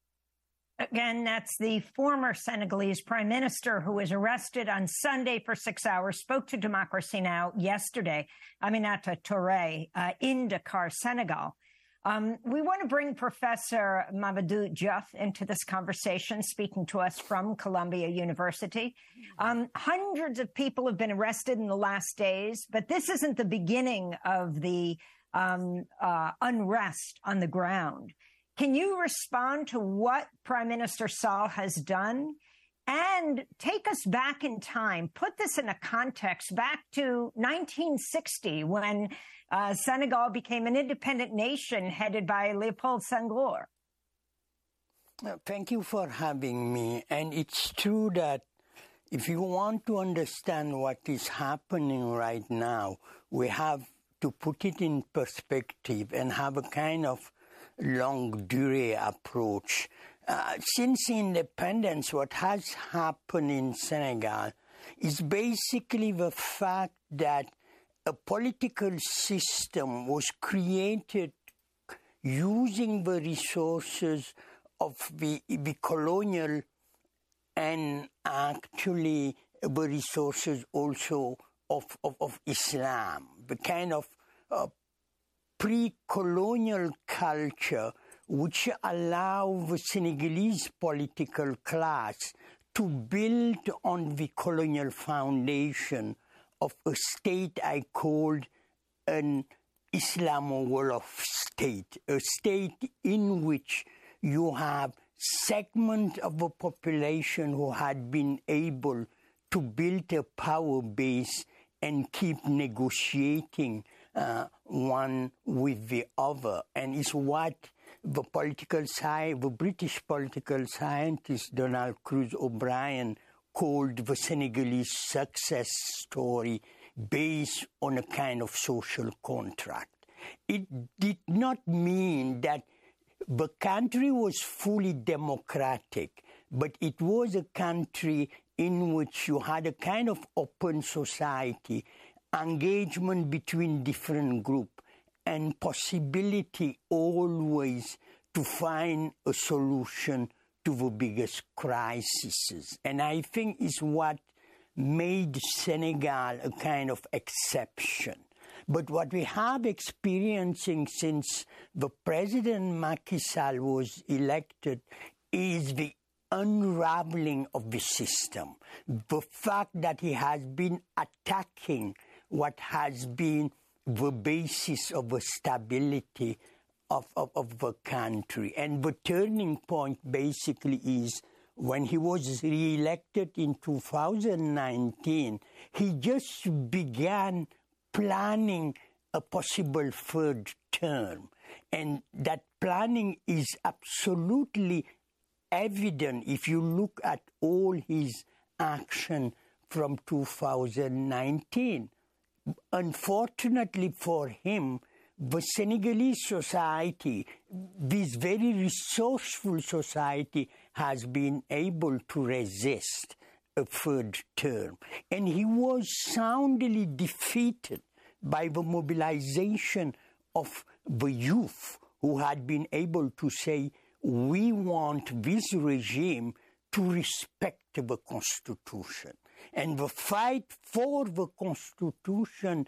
Again, that's the former Senegalese prime minister who was arrested on Sunday for six hours, spoke to Democracy Now! Yesterday, Aminata Touré, uh, in Dakar, Senegal. Um, we want to bring Professor Mamadou Diop into this conversation, speaking to us from Columbia University. Um, hundreds of people have been arrested in the last days, but this isn't the beginning of the um, uh, unrest on the ground. Can you respond to what Prime Minister Sall has done and take us back in time? Put this in a context back to nineteen sixty when uh, Senegal became an independent nation headed by Léopold Senghor. Thank you for having me. And it's true that if you want to understand what is happening right now, we have to put it in perspective and have a kind of longue durée approach. Uh, since independence, what has happened in Senegal is basically the fact that a political system was created using the resources of the, the colonial and actually the resources also of, of, of Islam, the kind of uh, pre-colonial culture which allow the Senegalese political class to build on the colonial foundation of a state I called an Islamo-Wolof state, a state in which you have segment of the population who had been able to build a power base and keep negotiating uh, one with the other. And it's what the political science, the British political scientist Donald Cruz O'Brien called the Senegalese success story based on a kind of social contract. It did not mean that the country was fully democratic, but it was a country in which you had a kind of open society, engagement between different groups, and possibility always to find a solution to the biggest crises. And I think is what made Senegal a kind of exception. But what we have experiencing since the President Macky Sall was elected is the unraveling of the system. The fact that he has been attacking what has been the basis of the stability of, of, of the country. And the turning point basically is when he was re-elected in two thousand nineteen, he just began planning a possible third term. And that planning is absolutely evident if you look at all his action from two thousand nineteen. Unfortunately for him, the Senegalese society, this very resourceful society, has been able to resist a third term. And he was soundly defeated by the mobilization of the youth who had been able to say, we want this regime to respect the Constitution. And the fight for the Constitution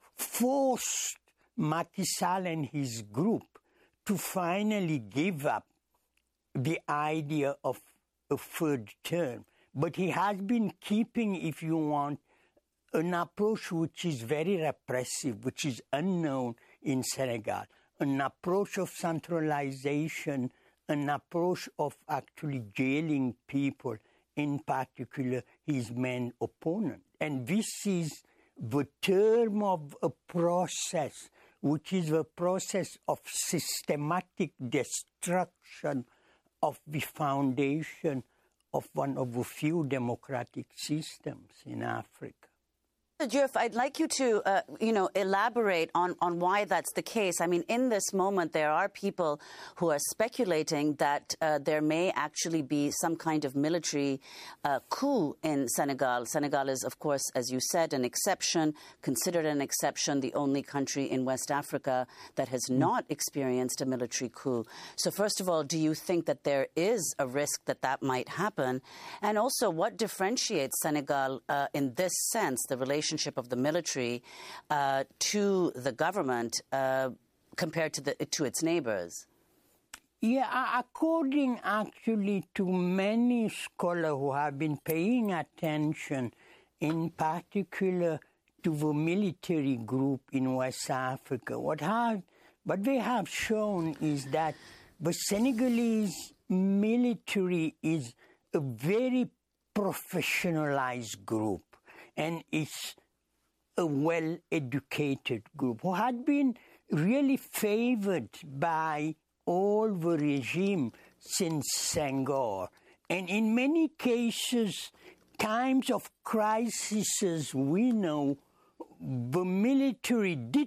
forced Macky Sall and his group to finally give up the idea of a third term. But he has been keeping, if you want, an approach which is very repressive, which is unknown in Senegal, an approach of centralization, an approach of actually jailing people, in particular his main opponent. And this is the term of a process, which is the process of systematic destruction of the foundation of one of the few democratic systems in Africa. Diouf, I'd like you to, uh, you know, elaborate on, on why that's the case. I mean, in this moment, there are people who are speculating that uh, there may actually be some kind of military uh, coup in Senegal. Senegal is, of course, as you said, an exception, considered an exception, the only country in West Africa that has not experienced a military coup. So first of all, do you think that there is a risk that that might happen? And also, what differentiates Senegal uh, in this sense, the relationship of the military uh, to the government uh, compared to the to its neighbors? Yeah, according actually to many scholars who have been paying attention, in particular to the military group in West Africa, what have what they have shown is that the Senegalese military is a very professionalized group. And it's a well-educated group who had been really favored by all the regime since Senghor. And in many cases, times of crises, we know the military did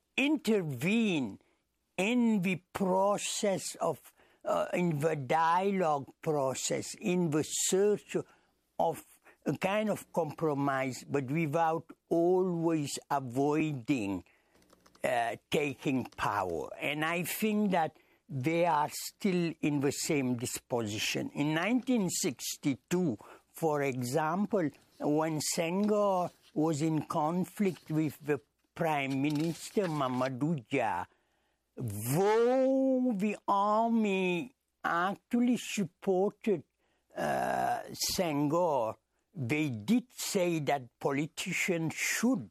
intervene in the process of, uh, in the dialogue process, in the search of a kind of compromise, but without always avoiding uh, taking power. And I think that they are still in the same disposition. In nineteen sixty-two, for example, when Senghor was in conflict with the Prime Minister Mamadou Dia, though the army actually supported uh, Senghor, they did say that politicians should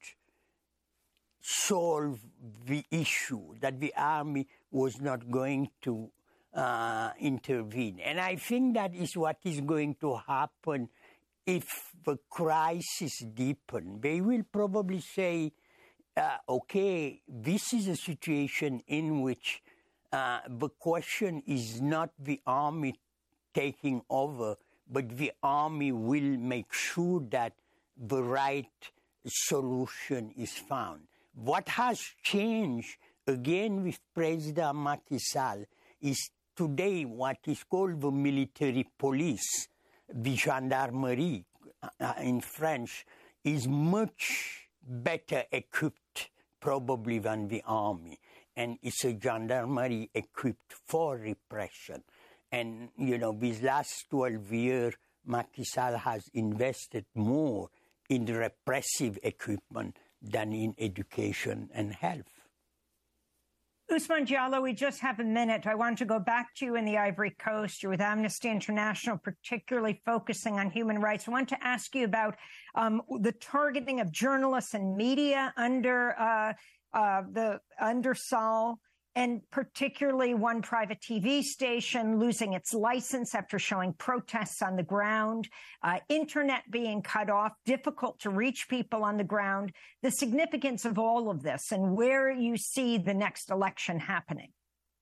solve the issue, that the army was not going to uh, intervene. And I think that is what is going to happen if the crisis deepens, they will probably say, uh, okay, this is a situation in which uh, the question is not the army taking over, but the army will make sure that the right solution is found. What has changed, again with President Macky Sall, is today what is called the military police, the gendarmerie uh, in French, is much better equipped probably than the army. And it's a gendarmerie equipped for repression. And, you know, these last twelve years, Macky Sall has invested more in repressive equipment than in education and health. Ousmane Diallo, we just have a minute. I want to go back to you in the Ivory Coast. You're with Amnesty International, particularly focusing on human rights. I want to ask you about um, the targeting of journalists and media under uh, uh, the under Sall, and particularly one private T V station losing its license after showing protests on the ground, uh, internet being cut off, difficult to reach people on the ground, the significance of all of this and where you see the next election happening.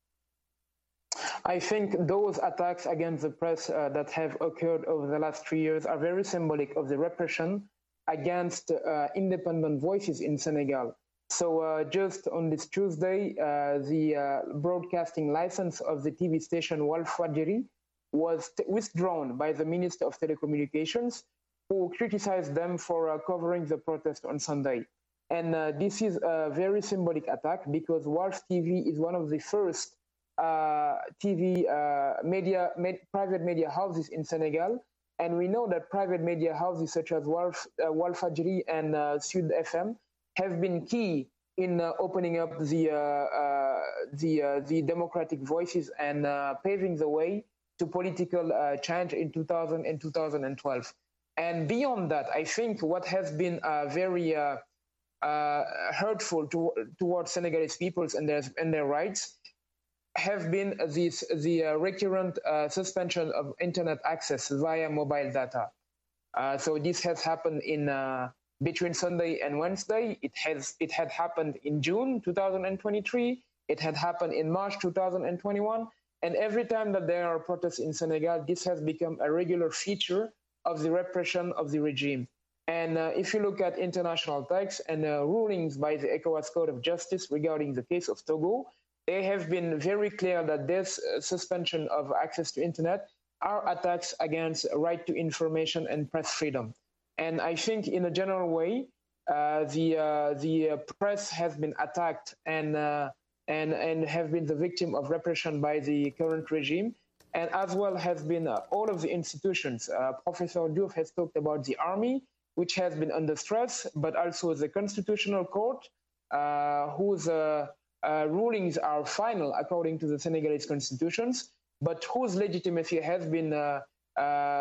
I think those attacks against the press uh, that have occurred over the last three years are very symbolic of the repression against uh, independent voices in Senegal. So uh, just on this Tuesday, uh, the uh, broadcasting license of the T V station Walfadjri was t- withdrawn by the Minister of Telecommunications, who criticized them for uh, covering the protest on Sunday. And uh, this is a very symbolic attack because Walf T V is one of the first uh, T V uh, media, med- private media houses in Senegal. And we know that private media houses such as Walf, uh, Walfadjri and uh, Sud F M have been key in uh, opening up the uh, uh, the uh, the democratic voices and uh, paving the way to political uh, change in two thousand and two thousand twelve. And beyond that, I think what has been uh, very uh, uh, hurtful to, towards Senegalese peoples and their and their rights have been this the uh, recurrent uh, suspension of internet access via mobile data. Uh, so this has happened in. Uh, Between Sunday and Wednesday, it has it had happened in June two thousand twenty-three, it had happened in March two thousand twenty-one, and every time that there are protests in Senegal, this has become a regular feature of the repression of the regime. And uh, if you look at international texts and uh, rulings by the ECOWAS Code of Justice regarding the case of Togo, they have been very clear that this uh, suspension of access to internet are attacks against right to information and press freedom. And I think, in a general way, uh, the uh, the uh, press has been attacked and uh, and and have been the victim of repression by the current regime, and as well has been uh, all of the institutions. Uh, Professor Diouf has talked about the army, which has been under stress, but also the Constitutional Court, uh, whose uh, uh, rulings are final according to the Senegalese constitutions, but whose legitimacy has been uh, uh,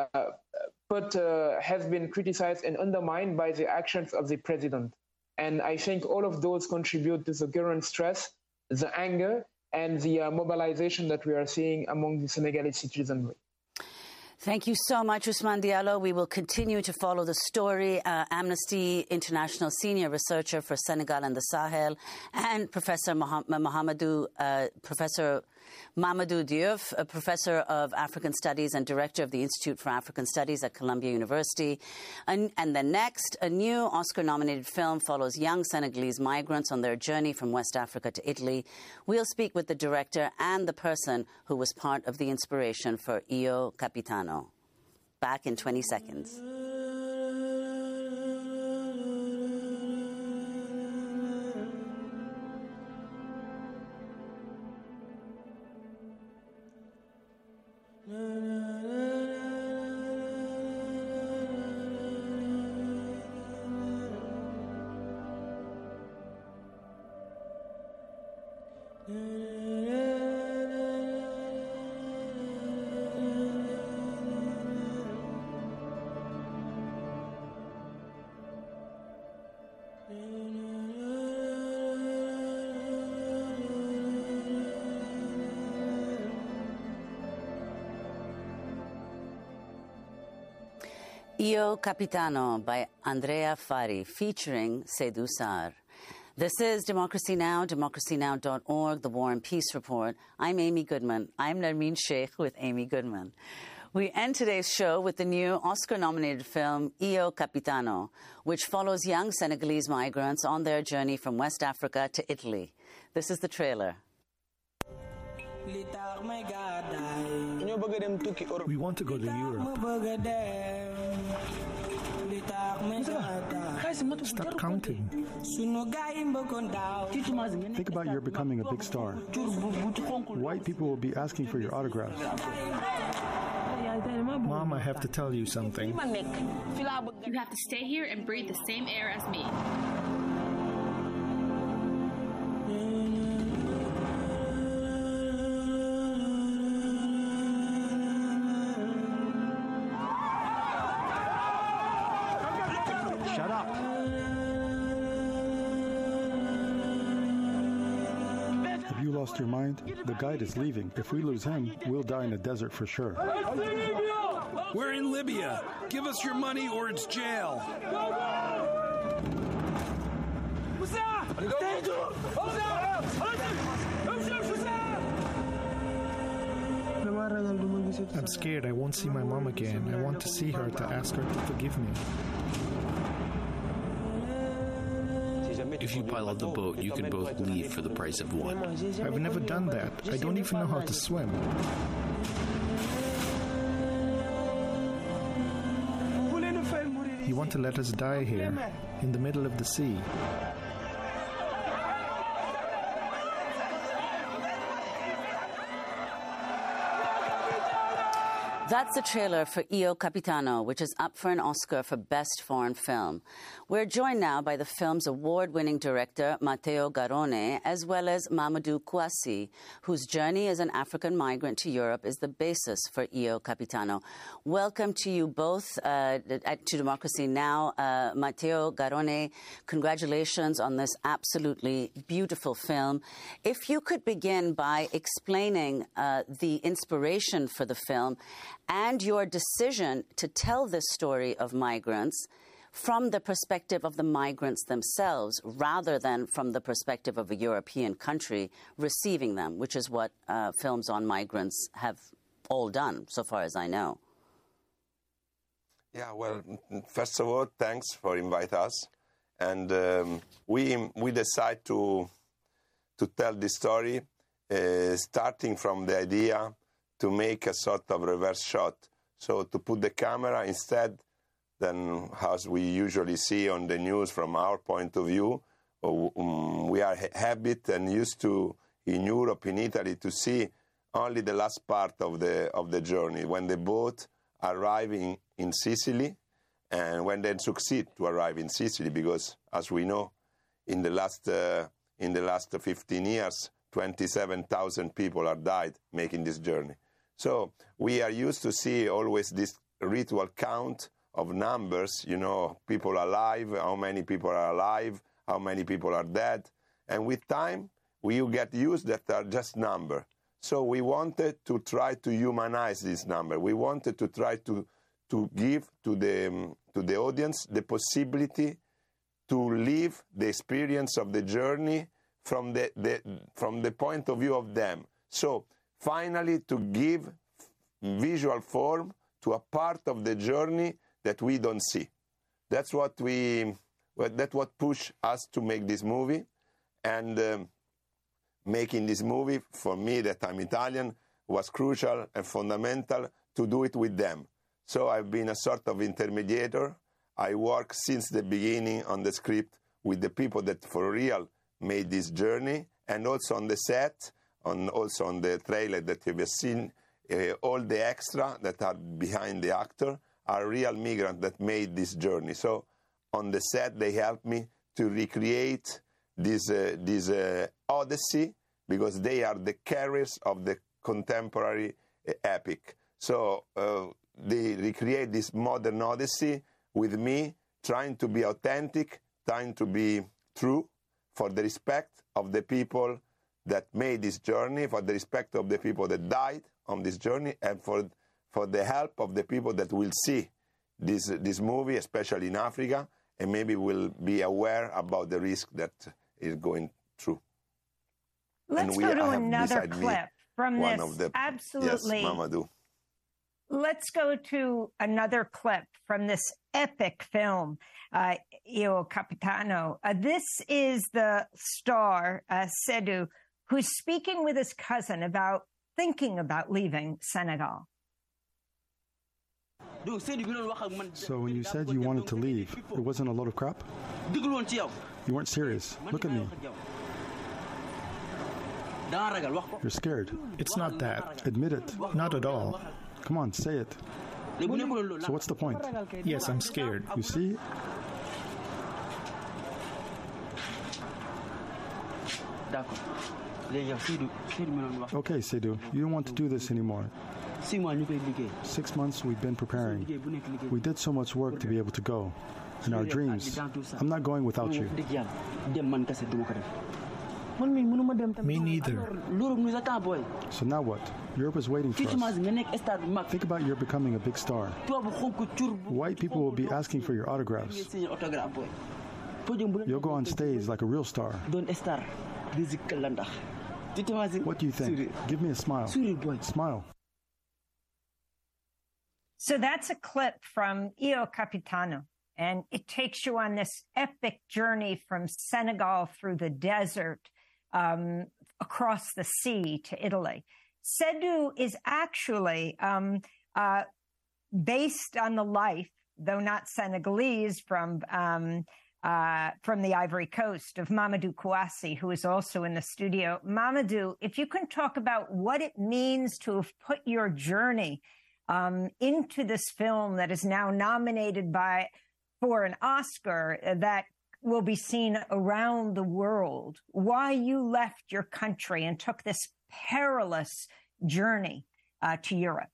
but uh, has been criticized and undermined by the actions of the president. And I think all of those contribute to the current stress, the anger, and the uh, mobilization that we are seeing among the Senegalese citizenry. Thank you so much, Ousmane Diallo. We will continue to follow the story. Uh, Amnesty International Senior Researcher for Senegal and the Sahel, and Professor Mohamedou, uh, Professor Mamadou Diouf, a professor of African Studies and director of the Institute for African Studies at Columbia University. And, and then next, a new Oscar-nominated film follows young Senegalese migrants on their journey from West Africa to Italy. We'll speak with the director and the person who was part of the inspiration for Io Capitano. Back in twenty seconds. Io Capitano by Andrea Fari, featuring Seydou Sarr. This is Democracy Now!, democracy now dot org, the War and Peace Report. I'm Amy Goodman. I'm Nermeen Sheikh with Amy Goodman. We end today's show with the new Oscar-nominated film Io Capitano, which follows young Senegalese migrants on their journey from West Africa to Italy. This is the trailer. We want to go to Europe. Stop counting. Think about you're becoming a big star. White people will be asking for your autographs. Mom, I have to tell you something. You have to stay here and breathe the same air as me. Shut up. Have you lost your mind? The guide is leaving. If we lose him, we'll die in a desert for sure. We're in Libya. Give us your money or it's jail. I'm scared I won't see my mom again. I want to see her to ask her to forgive me. If you pile on the boat, you can both leave for the price of one. I've never done that. I don't even know how to swim. You want to let us die here, in the middle of the sea. That's the trailer for Io Capitano, which is up for an Oscar for Best Foreign Film. We're joined now by the film's award-winning director, Matteo Garrone, as well as Mamadou Kouassi, whose journey as an African migrant to Europe is the basis for Io Capitano. Welcome to you both uh, to Democracy Now! Uh, Matteo Garrone, congratulations on this absolutely beautiful film. If you could begin by explaining uh, the inspiration for the film and your decision to tell this story of migrants from the perspective of the migrants themselves rather than from the perspective of a European country receiving them, which is what uh, films on migrants have all done, so far as I know. Yeah, well, first of all, thanks for inviting us. And um, we we decide to, to tell this story uh, starting from the idea to make a sort of reverse shot. So to put the camera instead than as we usually see on the news from our point of view. Um, we are habit and used to, in Europe, in Italy, to see only the last part of the of the journey, when the boat arriving in Sicily and when they succeed to arrive in Sicily, because as we know, in the last uh, in the last fifteen years, twenty-seven thousand people are died making this journey. So we are used to see always this ritual count of numbers, you know, people alive, how many people are alive, how many people are dead. And with time, we get used that are just number. So we wanted to try to humanize this number. We wanted to try to, to give to the, um, to the audience the possibility to live the experience of the journey from the, the, from the point of view of them. So finally, to give visual form to a part of the journey that we don't see. That's what we, that's what pushed us to make this movie. And um, making this movie, for me, that I'm Italian, was crucial and fundamental to do it with them. So I've been a sort of intermediator. I work since the beginning on the script with the people that for real made this journey, and also on the set, on also on the trailer that you've seen, uh, all the extra that are behind the actor are real migrants that made this journey. So on the set, they helped me to recreate this, uh, this uh, odyssey, because they are the carriers of the contemporary uh, epic. So uh, they recreate this modern odyssey with me, trying to be authentic, trying to be true, for the respect of the people that made this journey, for the respect of the people that died on this journey, and for, for the help of the people that will see this this movie, especially in Africa, and maybe we'll be aware about the risk that is going through. Let's we, go to another clip from one this. Of the, Absolutely. Yes, Mamadou. Let's go to another clip from this epic film, uh, Il Capitano. Uh, this is the star, uh, Sedou, who's speaking with his cousin about thinking about leaving Senegal. So when you said you wanted to leave, it wasn't a load of crap? You weren't serious. Look at me. You're scared. It's not that. Admit it. Not at all. Come on, say it. So what's the point? Yes, I'm scared. You see? Okay, Sedou, you don't want to do this anymore. Six months we've been preparing. We did so much work to be able to go. And our dreams, I'm not going without you. Me neither. So now what? Europe is waiting for us. Think about Europe becoming a big star. White people will be asking for your autographs. You'll go on stage like a real star. What do you think? Give me a smile. Smile. So that's a clip from Il Capitano, and it takes you on this epic journey from Senegal through the desert, um, across the sea to Italy. Sedou is actually um, uh, based on the life, though not Senegalese, from um, uh, from the Ivory Coast of Mamadou Kouassi, who is also in the studio. Mamadou, if you can talk about what it means to have put your journey um, into this film that is now nominated by for an Oscar that will be seen around the world, why you left your country and took this perilous journey uh, to Europe.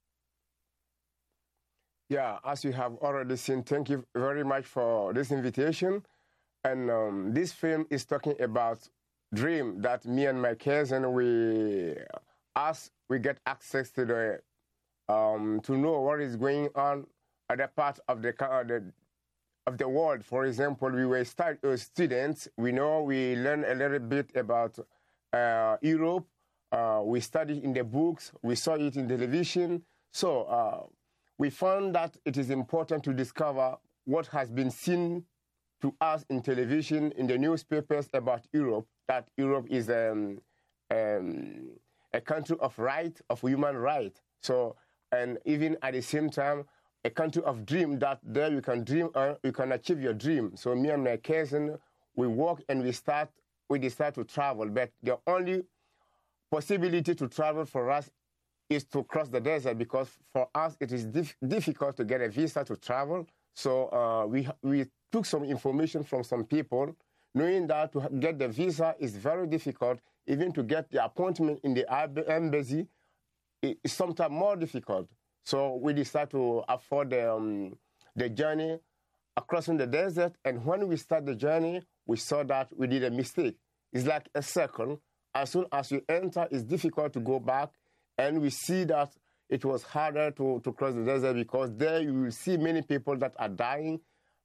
Yeah, as you have already seen, thank you very much for this invitation. And um, this film is talking about dream that me and my cousin, we, as we get access to the, um, to know what is going on at the part of the, uh, the of the world. For example, we were start, uh, students. We know we learn a little bit about uh, Europe. Uh, we studied in the books. We saw it in television. So uh, we found that it is important to discover what has been seen to us in television, in the newspapers about Europe, that Europe is um, um, a country of right, of human right. So, and even at the same time, a country of dream, that there you can dream, uh, you can achieve your dream. So me and my cousin, we walk and we start, we decide to travel. But the only possibility to travel for us is to cross the desert, because for us it is dif difficult to get a visa to travel. So uh, we, we took some information from some people, knowing that to get the visa is very difficult. Even to get the appointment in the embassy is sometimes more difficult. So we decided to afford the, um, the journey across the desert. And when we start the journey, we saw that we did a mistake. It's like a circle. As soon as you enter, it's difficult to go back. And we see that it was harder to, to cross the desert, because there you will see many people that are dying.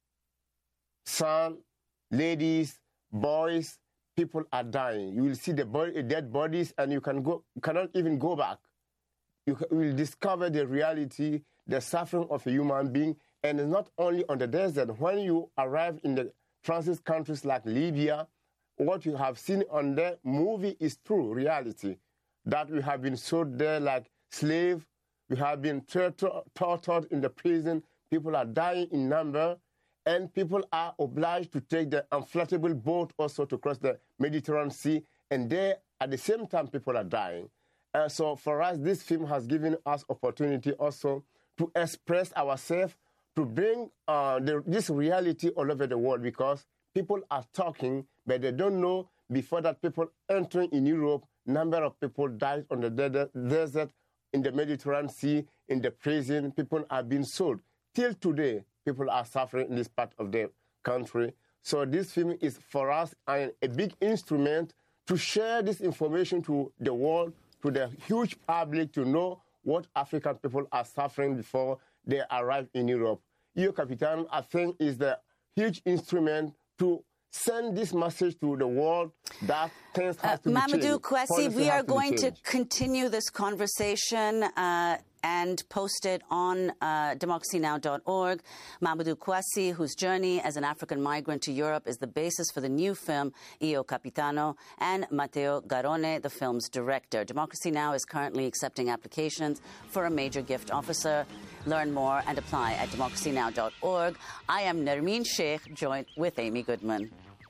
Son, ladies, boys, people are dying. You will see the body, dead bodies, and you can go, cannot even go back. You will discover the reality, the suffering of a human being. And it's not only on the desert. When you arrive in the transit countries like Libya, what you have seen on the movie is true reality. That we have been sold there like slaves. We have been tortured in the prison. People are dying in number. And people are obliged to take the inflatable boat also to cross the Mediterranean Sea. And there, at the same time, people are dying. And so for us, this film has given us opportunity also to express ourselves, to bring uh, the, this reality all over the world, because people are talking, but they don't know before that people entering in Europe, number of people died on the de desert, in the Mediterranean Sea, in the prison. People are being sold. Till today, people are suffering in this part of the country. So this film is for us a, a big instrument to share this information to the world, to the huge public, to know what African people are suffering before they arrive in Europe. Io Capitano, I think, is the huge instrument to send this message to the world that things have uh, to be Mamadou changed. Kwesi, Policy we are has to going to changed. continue this conversation uh, and post it on uh, democracy now dot org. Mamadou Kwesi, whose journey as an African migrant to Europe is the basis for the new film Io Capitano, and Matteo Garrone, the film's director. Democracy Now! Is currently accepting applications for a major gift officer. Learn more and apply at democracy now dot org. I am Nermeen Sheikh, joined with Amy Goodman.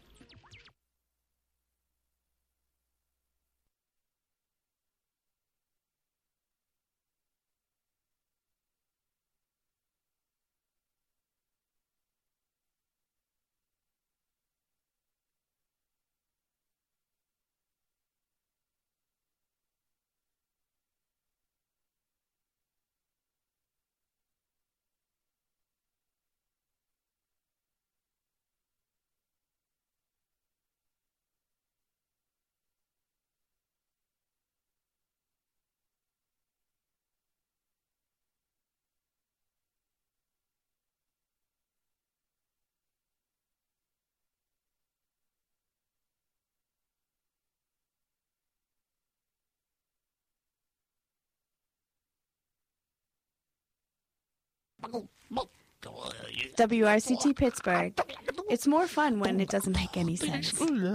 W R C T Pittsburgh. It's more fun when it doesn't make any sense.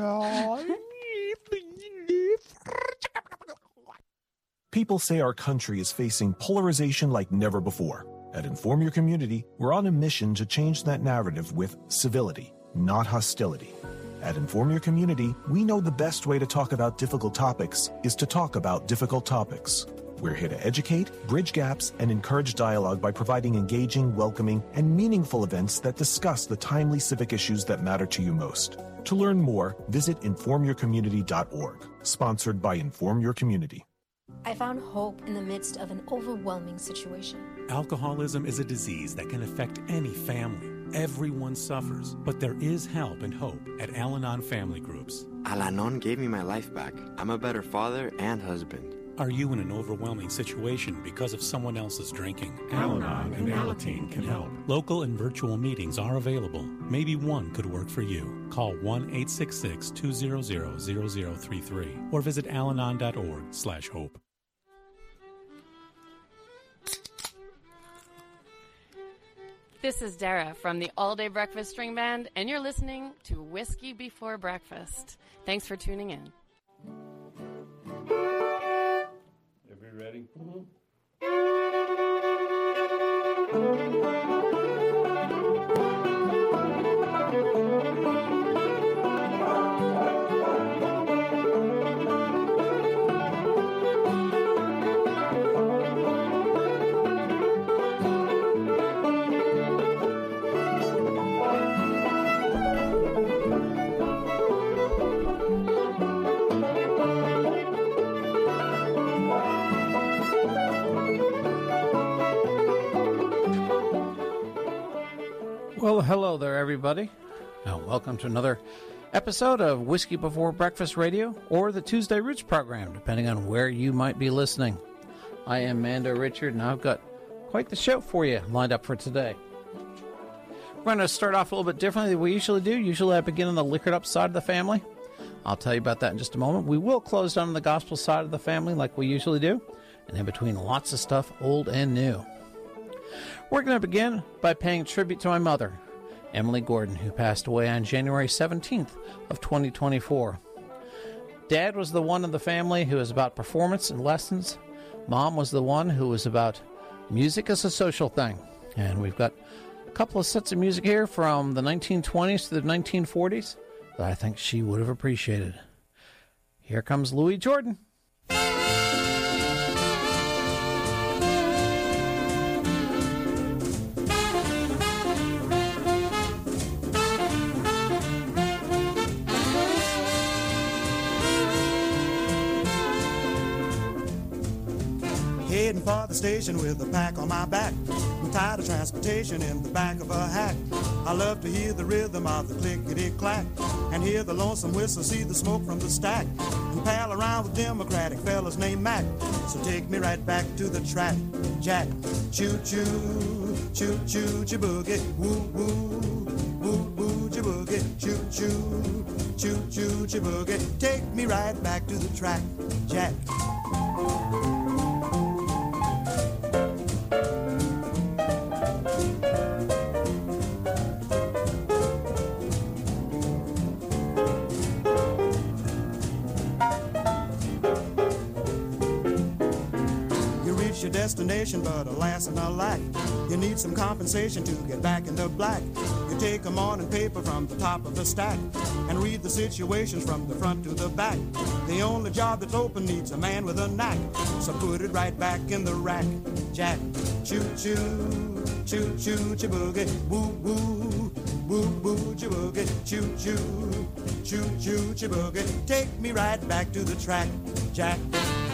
People say our country is facing polarization like never before. At Inform Your Community, we're on a mission to change that narrative with civility, not hostility. At Inform Your Community, we know the best way to talk about difficult topics is to talk about difficult topics. We're here to educate, bridge gaps, and encourage dialogue by providing engaging, welcoming, and meaningful events that discuss the timely civic issues that matter to you most. To learn more, visit inform your community dot org, sponsored by Inform Your Community. I found hope in the midst of an overwhelming situation. Alcoholism is a disease that can affect any family. Everyone suffers, but there is help and hope at Al-Anon Family Groups. Al-Anon gave me my life back. I'm a better father and husband. Are you in an overwhelming situation because of someone else's drinking? Al-Anon and Alateen can help. Local and virtual meetings are available. Maybe one could work for you. Call one eight six six, two zero zero, zero zero three three or visit alanon dot org slash hope. This is Dara from the All Day Breakfast String Band, and you're listening to Whiskey Before Breakfast. Thanks for tuning in. Everybody ready? Mm-hmm. Well, hello there, everybody. Now, welcome to another episode of Whiskey Before Breakfast Radio, or the Tuesday Roots program, depending on where you might be listening. I am Mando Richard, and I've got quite the show for you lined up for today. We're going to start off a little bit differently than we usually do. Usually I begin on the liquored up side of the family. I'll tell you about that in just a moment. We will close down on the gospel side of the family like we usually do, and in between, lots of stuff, old and new. We're going to begin by paying tribute to my mother, Emily Gordon, who passed away on January seventeenth of twenty twenty-four. Dad was the one in the family who was about performance and lessons. Mom was the one who was about music as a social thing. And we've got a couple of sets of music here from the nineteen twenties to the nineteen forties that I think she would have appreciated. Here comes Louis Jordan. Heading for the station with a pack on my back. I'm tired of transportation in the back of a hack. I love to hear the rhythm of the clickety-clack and hear the lonesome whistle, see the smoke from the stack, and pal around with Democratic fellas named Mac. So take me right back to the track, Jack. Choo-choo, choo choo boogie, woo woo, woo woo boogie, choo choo, choo choo boogie. Take me right back to the track, Jack. Your destination, but alas and alack, you need some compensation to get back in the black. You take a morning paper from the top of the stack and read the situations from the front to the back. The only job that's open needs a man with a knack, so put it right back in the rack, Jack. Choo choo, choo choo boogie, woo woo, woo woo boogie, choo choo, choo choo boogie. Take me right back to the track, Jack.